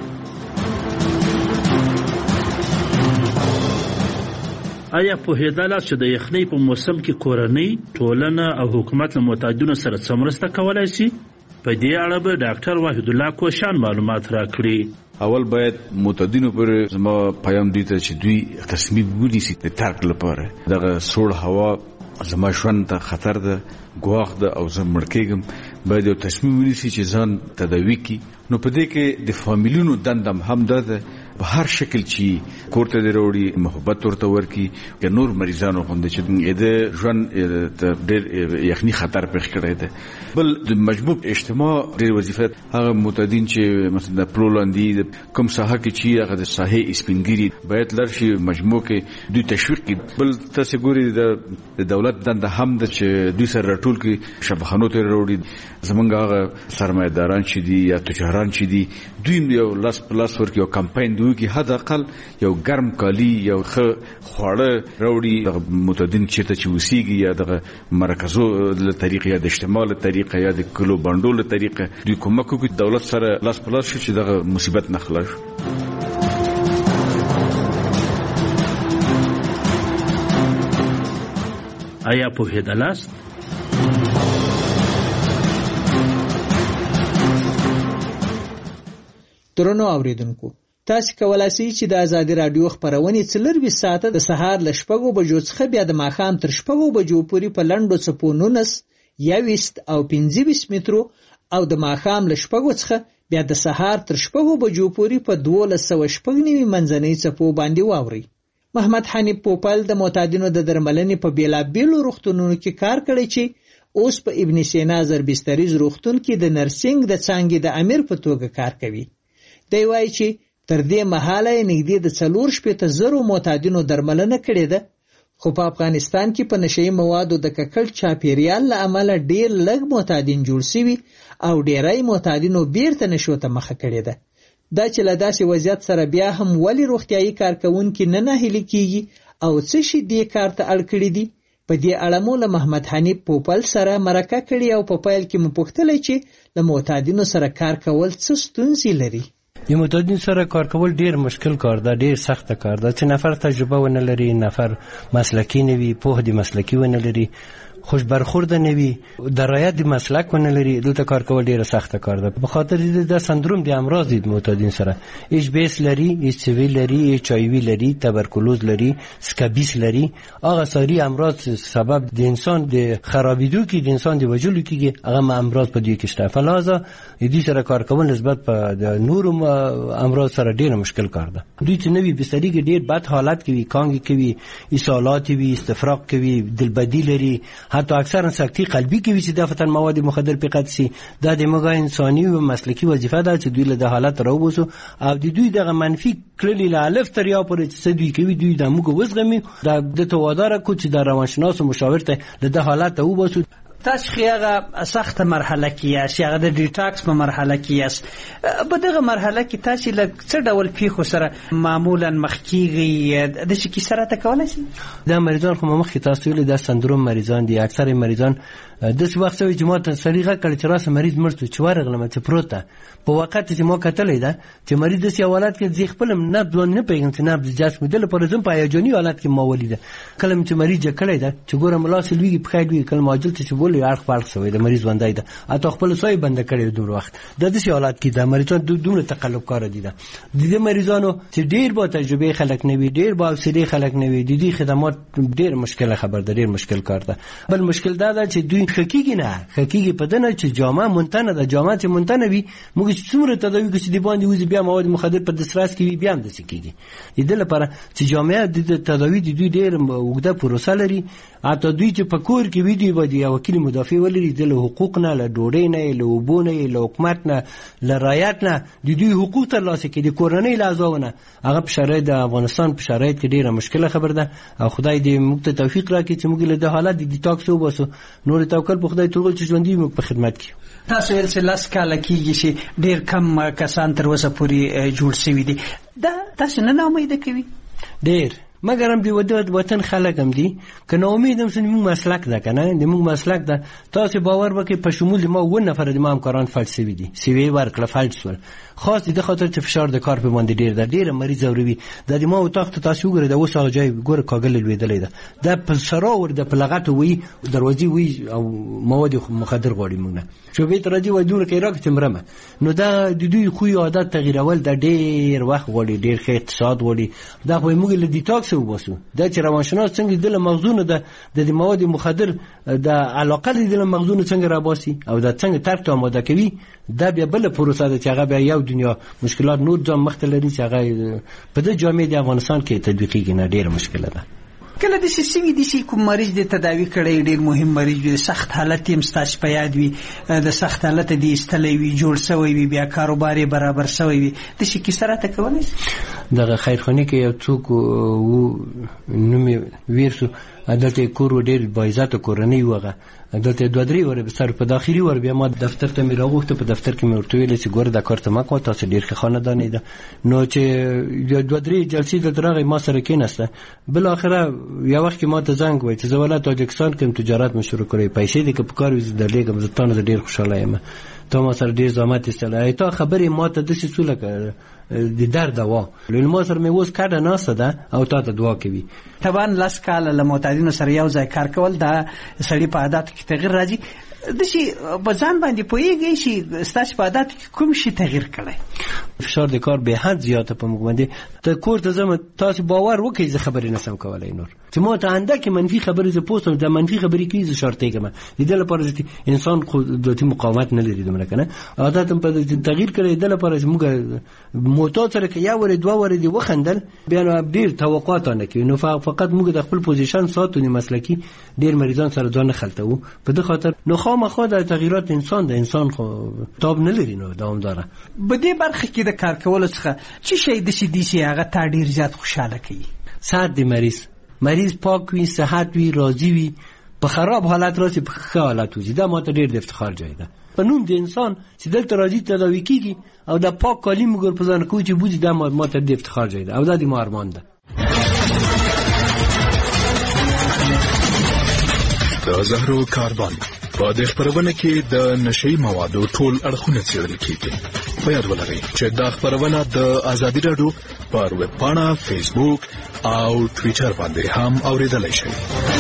آیا پوهېدلاست چې د یخنۍ په موسم کې کورنۍ، ټولنه او حکومت له معتادینو سره څه مرسته کولی شي؟ په دې اړه به ډاکټر وحید الله کوشان معلومات راکړي.
اول باید معتادینو پر زما پیام دی ته چې دوی تصمیم ونیسي د ترک لپاره. دغه سوړ هوا زما ژوند ته خطر ده، ګواښ ده او زه مړ کېږم. باید یو تصمیم ونیسي چې ځان تداوي کړي. نو په دې کې د فامیلونو دندم هم دا ده په هر شکل چې کوړه د وروړي محبت ورته ورکی که نور مریضانو غوندې چې د ژوند ډېر یخني خطر پېښ کړی دی. بل د مجموع اجتماع ډېر وظیفه هغه متدین چې مثلا د پلولاندي کوم ساحه کې چې هغه د ساحې اسپینګری باید لرشي مجموع کې دوی تشویق کړي. بل تاسو ګوري د دولت دنده هم د چې دوی سره راټول کې شبخانو ته وروړي زمونږ هغه سرمایه‌داران چې دي یا تجاران چې دي دوی یو لاس پلاس ورکي یو کمپاین دوی کې حد اقل یو ګرم کالی یو خواړه وروړي متدین چې ته چې وسیږي یا د مرکزو له طریقې یا د اجتماع له طریقې یا د کلو بانډو له طریقې دوی کومک کوي دولت سره لاس پلاس شي چې دغه مصیبت نه خلاص.
آیا پوهېدلاست؟
درنو اوریدونکو تاسو کولای شئ چې د ازادي رادیو خبرونه څلور ساعته د سهار ل شپږو بجو څخه بیا د ماښام تر شپږو بجو پورې په لنډو څپو نونس یويست او پنځه مترو او د ماښام ل شپږو څخه بیا د سهار تر شپږو بجو پورې په دوه سوه شپږ نیمه منځنۍ څپو باندې واوري. محمد حنیف پوپل د معتادینو د درملنې په بیلابیلو روغتونونو کې کار کړی چې اوس په ابن سینا زربستریز روغتون کې د نرسنګ د څانګې د امیر په توګه کار کوي. دی وایي چې تر دې مهاله نږدې د څلور شپېته زرو معتادینو درملنه کړې ده، خو په افغانستان کې په نشئی موادو د ککړ چاپیریال له امله ډېر لږ معتادین جوړ شوي او ډېری معتادینو بیرته نشو ته مخه کړې ده. دا چې له داسې وضعیت سره بیا هم ولې روغتیایي کارکوونکي نه ناهیلي کیږي او څه شي دې کار ته اړ کړي دي، په دې اړه مو له محمد حنیف پوپل سره مرکه کړې او په پیل کې مو پوښتلی چې له معتادینو سره کار کول څه ستونزې لري.
د معتادینو سره کار کول ډیر مشکل کار ده، ډیر سخت کار ده چې نفر تجربه ونه لري، نفر مسلکی نه وي، پوه دي مسلکی ونه لري، خوش برخورد نه وي، درایت د مسلک ونه لري، دلته کار کول ډیره سخت کار ده. په خاطر دې د سندروم د امراض د معتادین سره ایچ بی اس لري، ایچ سی وی لري، ایچ آی وی لري، تبرکلوز لري، سکابیس لري. هغه ساری امراض سبب د انسان د خرابیدو کې د انسان د وجود کې هغه امراض په دې کې شته. فلازا دې سره کار کول نسبت په د نورو امراض سره ډیره مشکل کار ده. دوی چې نوی بستری کې ډیر بد حالت کې وي، کانګ کې وي، اسهالات وي، استفراغ کې وي، دلبدی لري، حتی اکثرا سکتی قلبی کې وي چې د فتن مواد مخدر په قد سي. دا د موږ انساني او مسلکی وظیفه ده چې دوی له د حالت راوبوسو او د دوی دغه منفي کړلې له الف تر یا پورې چې دوی کوي دوی د موږ وزغمي د توادار کو چې د روانشناس او مشاور ته له د حالت راوبوسو.
تاسو خیاغه سخت مرحله کې یاست، هغه د ډیټاکس په مرحله کې یاست. په دغه مرحله کې تاسو له څه ډول پیښو سره معمولا مخ کیږي؟ د څه کی سره تکولای شي؟
د مریضان خو مخ کې تاسو له د سندروم مریضان دي، اکثر مریضان د څه وخت وي چې ما ته سړیغه کړ چې راسه مریض مرته چې ورغلم چې پروته په وخت چې ما کتلې ده چې مریض د سی حالت کې ځخ خپل نه ځون نه پیغام چې نه د جسم دل پر زم په ایجونی حالت کې ما ولیده کلم چې مریض کړی ده چې ګورم لاس لوي په خایډ وی کلم اجل چې بولی اړخ پړخ سوی د مریض باندې ده اته خپل سوی بند کړی دوه وخت د دې حالت کې د مریضان دوه تقلب کار دي ده د دې مریضانو چې ډیر با تجربه خلک نه وي، ډیر با سری خلک نه وي، د دې خدمات ډیر مشکل خبر ده، ډیر مشکل کار ده. بل مشکل دا ده چې دوی حقیقي نه حقیقي په دنه چې جامه مونتنه ده، جامه چې مونتنه وي موږ څومره تداوی کې دی باندې وځي بیا مواد مخدر په دسترس کې بیا هم د سکیږي. د دې لپاره چې جامعه د تداوی د دوی ډیر وګړه پروسه لري، اته دوی چې په کور کې وي دی ودی وکیل مدافع ولري د حقوق نه، له ډوډۍ نه، له وبونه، له حکومت نه، له رعایت نه د دوی حقوق تر لاسه کې د کورنۍ لازمونه هغه په شرایط د افغانستان په شرایط کې ډیره مشکله خبر ده. او خدای دې موږ ته توفیق راکړي چې موږ له د حالت د ډیټاکس وباسو. نور توکل په خدای ټول چې ژوندۍ موږ په خدمت کې.
تاسو یې چې لاس کاله کېږي چې ډیر کم کسان تر اوسه پورې جوړ شوي دي، دا تاسو نه امید کوي؟
ډیر مګر هم دی ود وطن خلک هم دي کنه امید هم سن موږ مسلک ده کنه د موږ مسلک ده. تاسو باور وکړئ په شمول ما و نفر د ما همکاران فلسفي دي سی وی ورکړه فلسفه خاص د خاطر چې فشار د کار په باندې ډیر ده، ډیر مریض اوروي د ما او تخت تاسو وګورئ د اوسه جای ګور کاغل لویدلې ده د په سرا ور د پلغت وی دروازې وی او مواد مخدر غوړي مونږ شو به تر دې ودور کې راکته مرمه. نو دا د دوی خو عادت تغیرول د ډیر وخت غوړي، ډیر ښه اقتصاد غوړي. دا خو موږ له ډیټاکس څه وباسو دا چې روانشناس څنګه د مغزونه د د مواد مخدر د علاقه د مغزونه څنګه راباسي او دا څنګه ترک ته آماده کوي دا بیا بل پروسه ده چې هغه بیا یو دنیا مشکلات نور ځم مختلفي چې هغه په د جامعه د افغانستان کې تطبیقي نه ډېر مشکل ده.
کله د سیمې د سې کوم مریض د تداوی کړي ډېر مهم مریض وي سخت حالت یې مستاش په یاد وي د سخت حالت د استلوي وي جوړ شوی وي بیا کاروبار برابر شوی وي د شي کې سره تکولای
دغه خیرخانه کې یو څوک وو نومي ویرسو دلته کور ډېر بایزات کورنۍ وغه دلته دوه درې ور به سر په داخلي ور بیا ما دفتر ته مې راغوښته په دفتر کې مې ورته ویل چې ګوره دا کار ته ما کوه تاسو ډېر ښه خاندانې ده نو چې دوه درې جلسې دلته راغی ما سره کېناسته بالاخره یو وخت کې ما ته زنګ وایي چې زه ولایت تاجکستان کې تجارت مې شروع کړی پیسې دې که په کار وي زه درلیږم زه تا نه ډېر خوشحاله یم تا ما سره ډېر زحمت ایستلی تا خبرې ما ته داسې څو لکه د درد دوا لکه ما سره مې اوس کډه ناسته ده او تا ته دعا کوي.
طبعا لس کاله له معتادینو سره یو ځای کار کول دا سړي په عاداتو کې تغیر راځي د شي په ځان باندې پوهېږي چې ستاسو په عاداتو کې کوم شي تغیر کړی
فشار د کار به حد زیاته په موږ باندې ته کور ته ځم تاسو باور وکړئ زه خبرې نسم کولای نور چې ما ته اندکه منفي خبرې زه پوسټم د منفي خبرې کې زه شرطې کوم د دې لپاره چې انسان خو د مقاومت نه لري دومره کنه عادت په تغیر کړي د لپاره چې موږ موټو سره کې یا ور دوه ور دی وخندل بیا نو ډیر توقعات نه کوي نو فقط موږ د خپل پوزیشن ساتونی مسلکی ډیر مریضان سره ځان خلتو په دې خاطر نو خامخا د تغیرات انسان د انسان خو تاب نه لري نو دوامدار
په دې برخه کې د کار کولو څخه چې شي د شي دي چې هغه تا ډیر زیات خوشاله کوي
صحت د مریض مریض پاک وي صحت وي راضي وي په خراب حالت راسي په ښه حالت وي دا ماته ډیر د افتخار ځای ده په نوم د انسان چې دلته راځي تداوي کیږي او د پاک کالي موږ په ځان کوی چې بوزي دا ماته د افتخار ځای ده او دا د ما ارمان ده.
د زهرو کاربن په دې خبرونه کې د نشئی موادو ټول اړخونه څېړل کیږي. په یاد ولرئ چې دا خبرونه د آزادي رادیو پر ویب پاڼه فیسبوک او ټوئیټر باندې هم اوریدلای شئ.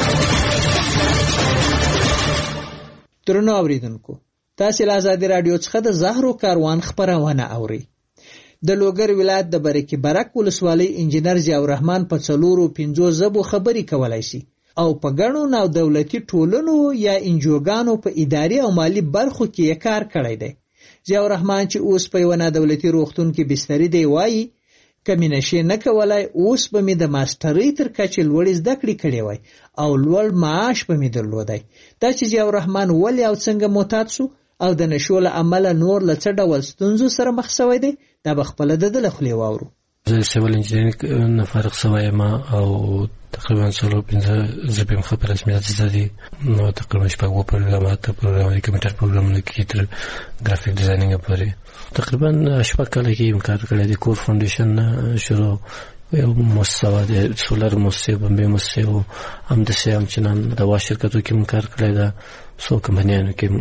درنو اوریدونکو تاسو له آزادي رادیو څخه د زهرو کاروان خبرونه اورئ. د لوګر ولایت د برکې برک ولسوالۍ انجنیر ضیاء الرحمن په څلورو پنځو ژبو خبري کولای شي او په ګڼو نو دولتي ټولنو یا انجوګانو په اداري او مالی برخو کې کار کړی دی. ضیاء الرحمن چې اوس په یو نه دولتي روغتون کې بستری دی وایي کمینه شي نه کولای اوس به می د ماستری تر کچې لوړ زده کړې کړې وای او لوړ معاش به می درلودای. دا چې ضیاء الرحمن ولې او څنګه معتاد شو او د نشو له عمله نور له څه ډول ستونزو سره مخ شوی دی دا به خپل د دل خولې واورو.
زه سیول انجینرینګ نه فارغ شوی ما او تقریبا څلور پنځه زبیم خبر رسمیت زدي نو تقریبا شپږ و پروګرامات پروګرام کمپیوټر پروګرامونه کې تر ګرافیک ډیزاینینګ پورې تقریبا شپږ کال کې کار کړی دی. کور فاونډیشن شروع یو مؤسسه د سولر مؤسسه بمبه مؤسسه او هم د سیام چنان د وا شرکتو کې کار کړی دا سو کمپنیانو کې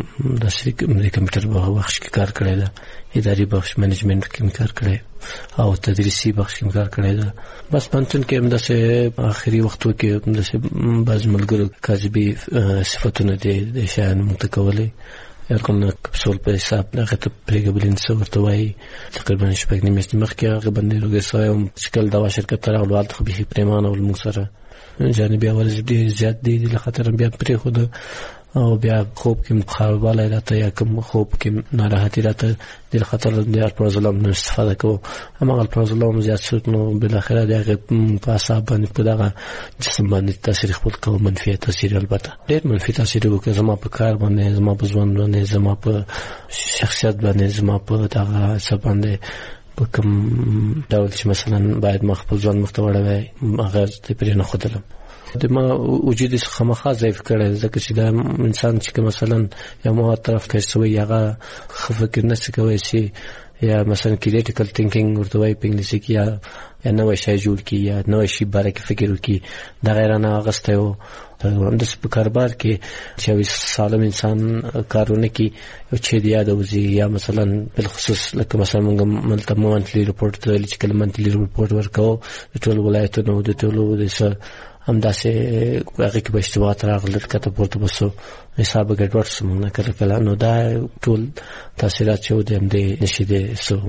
د کمپیوټر په بخش کې کار کړی دا اداري بخش منیجمنت کې کار کړی او تدریسي بخش کې کار کړی دا بس پنځن کې هم د اخري وختو کې هم د بعض ملګرو کاذبي صفاتونه د شان متکولې کوم کپسول په حساب هغه ته پریګبلین څو ورته وایي تقریبا شپږ نیمه مخکې هغه باندې لږه سایم شکل دا شرکت تر اول ته به پریمانه ول موږ سره جانبي اول ډیر زیات دی د خطر بیا پرې خود او بیا خوب کې مخاوباله راته یا کوم خوب کې ناراحتي راته د خطر د پروزلم نه استفاده کوو همغه پروزلم زیات شو نو بل اخره دغه په حساب باندې په دغه جسم باندې تاثیر خپل کوم منفي تاثیر البته ډېر منفي تاثیر وکړي زما په کار باندې زما په ځوان باندې زما په شخصیت باندې زما په دغه څه باندې په کوم ډول چې مثلا باید ما خپل ځوان مختوړی هغه ته پرې نه خدلم د ما وجود خامخا ضعیف کړي ځکه چې دا انسان چې مثلا یو مو طرف کې سوی هغه فکر نه کوي چې یا مثلا کریټیکل تھینکینګ ورته وایي په انګلیسي کې یا یا نوې شی جوړ کی یا نوې شی باره کې فکر وکړي دا غیر نه اغسته یو هم د کاروبار کې چې سالم انسان کارونه کې چې دی یاد وزي یا مثلا بل خصوص لکه مثلا موږ ملته مونتلی رپورټ ته چې کله مونتلی رپورټ ورکاو د ټول ولایتونو د ټولو د هم داسې هغه کې به اشتباهات راغلل کته پورته بسو حساب ګډوډ سمونه کړل کله نو دا ټول تاثیرات چې د دې نشي دي سو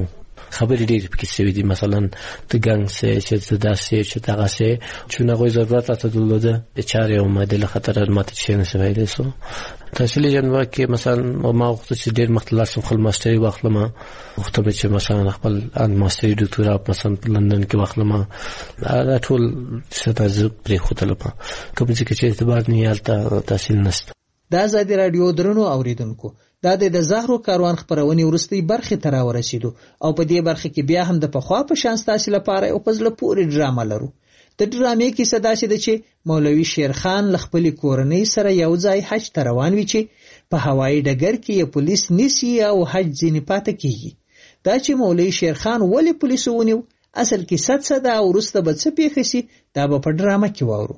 خبرې ډېرې پکې شوي دي مثلا ته ګنګ سې چې ته داسې چې دغه سې چې هغوی ضرورت راته درلوده د چارې او مادې له خطره ماته شی نه شوی دی سو تحصیلي جنبه کې مثلا ما غوښتل چې ډېر مخکې لاړ شم خپل ماسټري واخلم غوښتم چې مثلا خپل ماسټري ډاکټورا مثلا په لندن کې واخلم دا ټول څه ته زه پرېښودلم کوم ځای کې چې اعتبار نه هلته تحصیل نشته.
د ازادي راډیو درنو اوریدونکو دا د زهرو کاروان خبرونې وروستۍ برخې ته راورسېدو او په دې برخه کې بیا هم د پخوا په شان ستاسو لپاره یو په زړه پورې ډرامه لرو. د ډرامې کیسه داسې ده چې مولوي شیرخان له خپلې کورنۍ سره یو ځای حج ته روان وي چې په هوایي ډګر کې یې پولیس نیسي او حج ځینې پاتې کېږي. دا چې مولوي شیرخان ولې پولیسو ونیو اصل کیسه څه ده او وروسته به څه پېښه شي دا به په ډرامه کې واورو.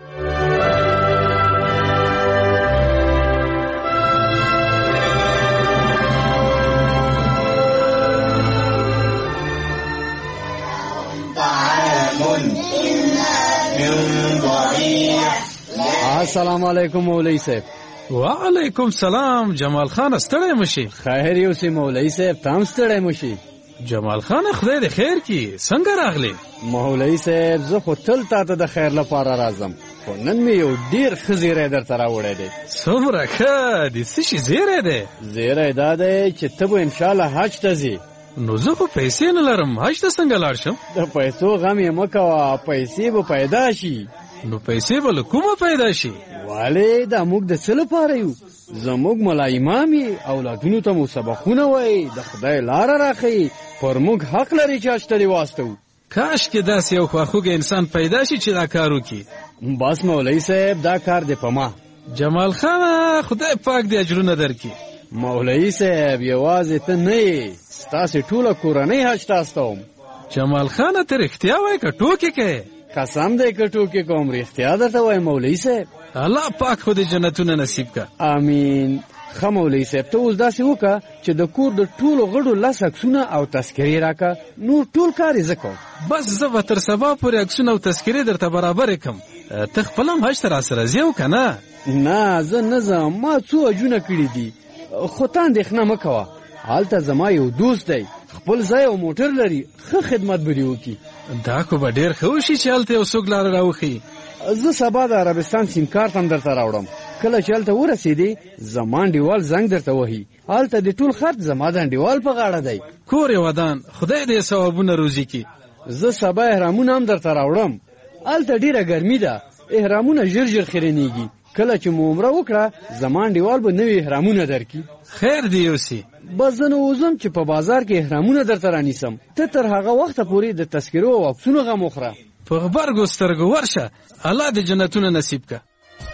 السلام علیکم مولوی صاحب.
وعلیکم سلام جمال خان ستړی مشي.
خیر یو سي مولوی صاحب تام ستړی مشي.
جمال خان خدای دې خیر کی څنګه راغلی؟
مولوی صاحب زه خو تل تاته د خیر لپاره راځم خو نن مې یو ډیر ښه زیری درته راوړی دی.
څومره ښه د څه شي زیری دی؟
زیری دا دی چې ته به انشاءالله حج ته ځې.
نو زه خو پیسې نه لرم حج ته څنګه لاړ شم؟
د پیسو غم یې مه کوه پیسې به پیدا شي.
نو پیسې به له کومه پیدا شي؟
والې دا موږ د څه لپاره یو؟ زموږ ملا امام یې اولادونو ته مو سبقونه وایي د خدای لاره راښیي پر موږ حق لري چې حج ته دې واستوو.
کاش کې داسې یو خواخوږی انسان پیدا شي چې دا کار وکړي.
بس مولوي صاحب دا کار دې په ما.
جمال خان خدای پاک دې اجرونه درکړي.
مولوي صاحب یوازې ته نه یې ستاسې ټوله کورنۍ حج ته استوم.
جمال خان ته رښتیا وایې که ټوکې کوې؟
قسم دی که ټوکې کوم رښتیا درته وایم مولوي صاحب.
الله پاک خو دې جنتونه نصیب که.
امین. ښه مولوي صاحب ته اوس داسې وکړه چې د کور د ټولو غړو لس عکسونه او تذکرې راکړه نور ټول کار یې زه کوم.
بس زه به تر سبا پورې عکسونه او تذکرې درته برابرې کړم. ته خپل هم حج ته راسره ځې او که نه؟
نه زه نه ځم ما څو حجونه کړي دي خو ته اندېښنه مه کوه هلته زما یو دوست دی خپل ځای او موټر لري ښه خدمت به دې وکړي.
دا خو به ډېر ښه وشي چې هلته یو څوک لاره راوښیي.
زه سبا د عربستان سیم کارت هم درته راوړم کله چې هلته ورسېدې زما انډیوال زنګ درته وهي هلته د ټول خرڅ زما د انډیوال په غاړه دی.
کور یې ودان خدای دې ثوابونه روزي کړي.
زه سبا احرامونه هم درته راوړم هلته ډېره ګرمي ده احرامونه ژر ژر خیرنېږي کله چې مو عمره وکړه زما انډیوال به نوي احرامونه درکړي.
خیر دی یوسي.
بس زه نه وځم چې په بازار کې احرامونه درته رانیسم ته تر هغه وخته پورې د تذکرو او عکسونو غم وخوره.
په غبرګو سترګو ورشه الله دې جنتونه نصیب که.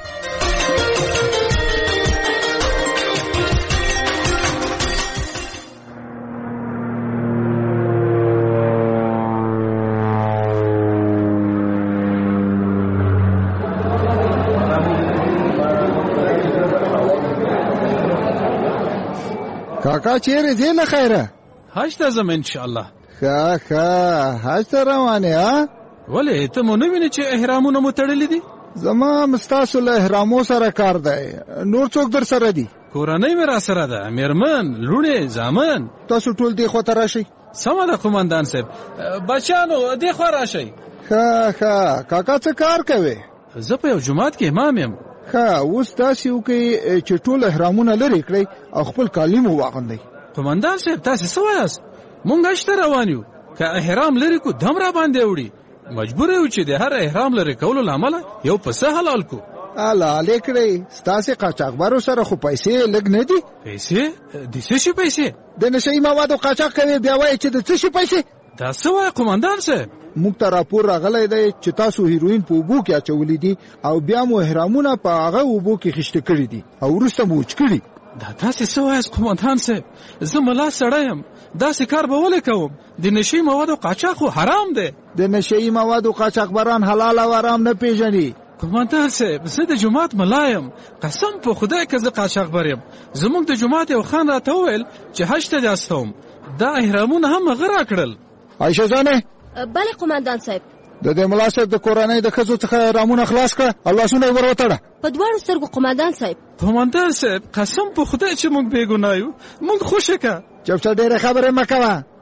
کاکا چیرې ځې له خیره؟
حج ته ځم انشاءالله.
ښه ښه حج ته روان یې ها؟
ولې ته مو نه وینې چې احرامونه مو تړلي دي؟
زما هم ستاسو له احرامو سره کار دی نور څوک در سره دي؟
کورنۍ مې را سره ده مېرمن لوڼې زامن.
تاسو ټول دې خوا ته راشئ.
سمه ده قومندان صاحب. بچیانو دې خوا راشئ.
ښه ښه کاکا څه کار کوې؟
زه په یو جومات کې امام یم.
ښه اوس داسې وکړئ چې ټول احرامونه لرې کړئ او خپل کالي مو واغوندئ.
قومندان صاحب تاسې څه وایاست؟ مونږ حج ته روان یو که احرام لرې کو دم را باندې وړي مجبور یو چې د هر احرام لرې کولو له امله یو پسه حلال کو.
حلالې کړئ ستاسې قاچاقبرو سره خو پیسې لږ نه دي؟
پیسې؟ د څه شي پیسې؟
د نشهیي موادو قاچاق کوې بیا وایې چې د څه شي پیسې؟
دا څه وایې قومندان صاحب؟
موږ ته راپور راغلی دی چې تاسو هیروین په اوبو کې اچولي دي او بیا مو احرامونه په هغه اوبو کې خیشته کړي دي او وروسته مو وچ کړي.
دا تاسې څه وایاست قومندان صاحب؟ زه ملا سړی یم داسې کار به ولې کوم؟ د نشهیي موادو قاچاق خو حرام دی.
د نشهیي موادو قاچاقبران حلال او حرام نه پیژني.
قومندان صاحب زه د جومات ملا یم قسم په خدای که زه قاچاقبر یم. زموږ د جومات یو خان راته وویل چې حج ته دې استوم دا احرامونه هم هغه راکړل.
عایشه جانې.
بله قومندان صاحب.
د دې ملا صاحب د کورنۍ د ښځو څخه احرامونه خلاص کړه او لاسونه یې ور وتړه.
په دواړو سترګو قومندان صاحب.
قومندان صاحب قسم په خدای چې موږ بې ګناه یو موږ خوښه که.
چپ چپ ډېرې خبرې مه کوه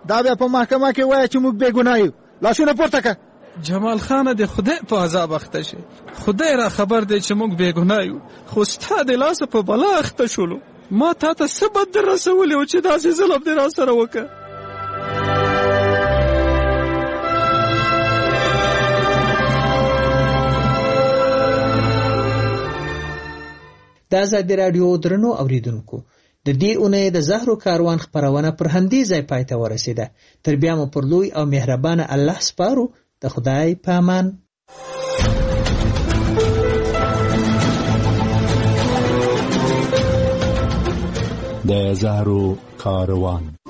دا بیا په محکمه کې وایي چې موږ بې ګناه یو. لاسونه پورته کړه.
جمال خان د خدای په عذاب اخته شي. خدای را خبر دی چې موږ بې ګناه یو، خو ستا د لاسه په بلا اخته شولو. ما تا ته څه بد در رسولی و چې داسې ظلم دې را سره وکړه؟
د ازادي راډیو درنو اوریدونکو، د دې اونۍ د زهرو کاروان خپرونه پر همدې ځای پای ته ورسېده. تر بیا مو پر لوی او مهربانه الله سپارو. د خدای په امان.
د زهرو کاروان.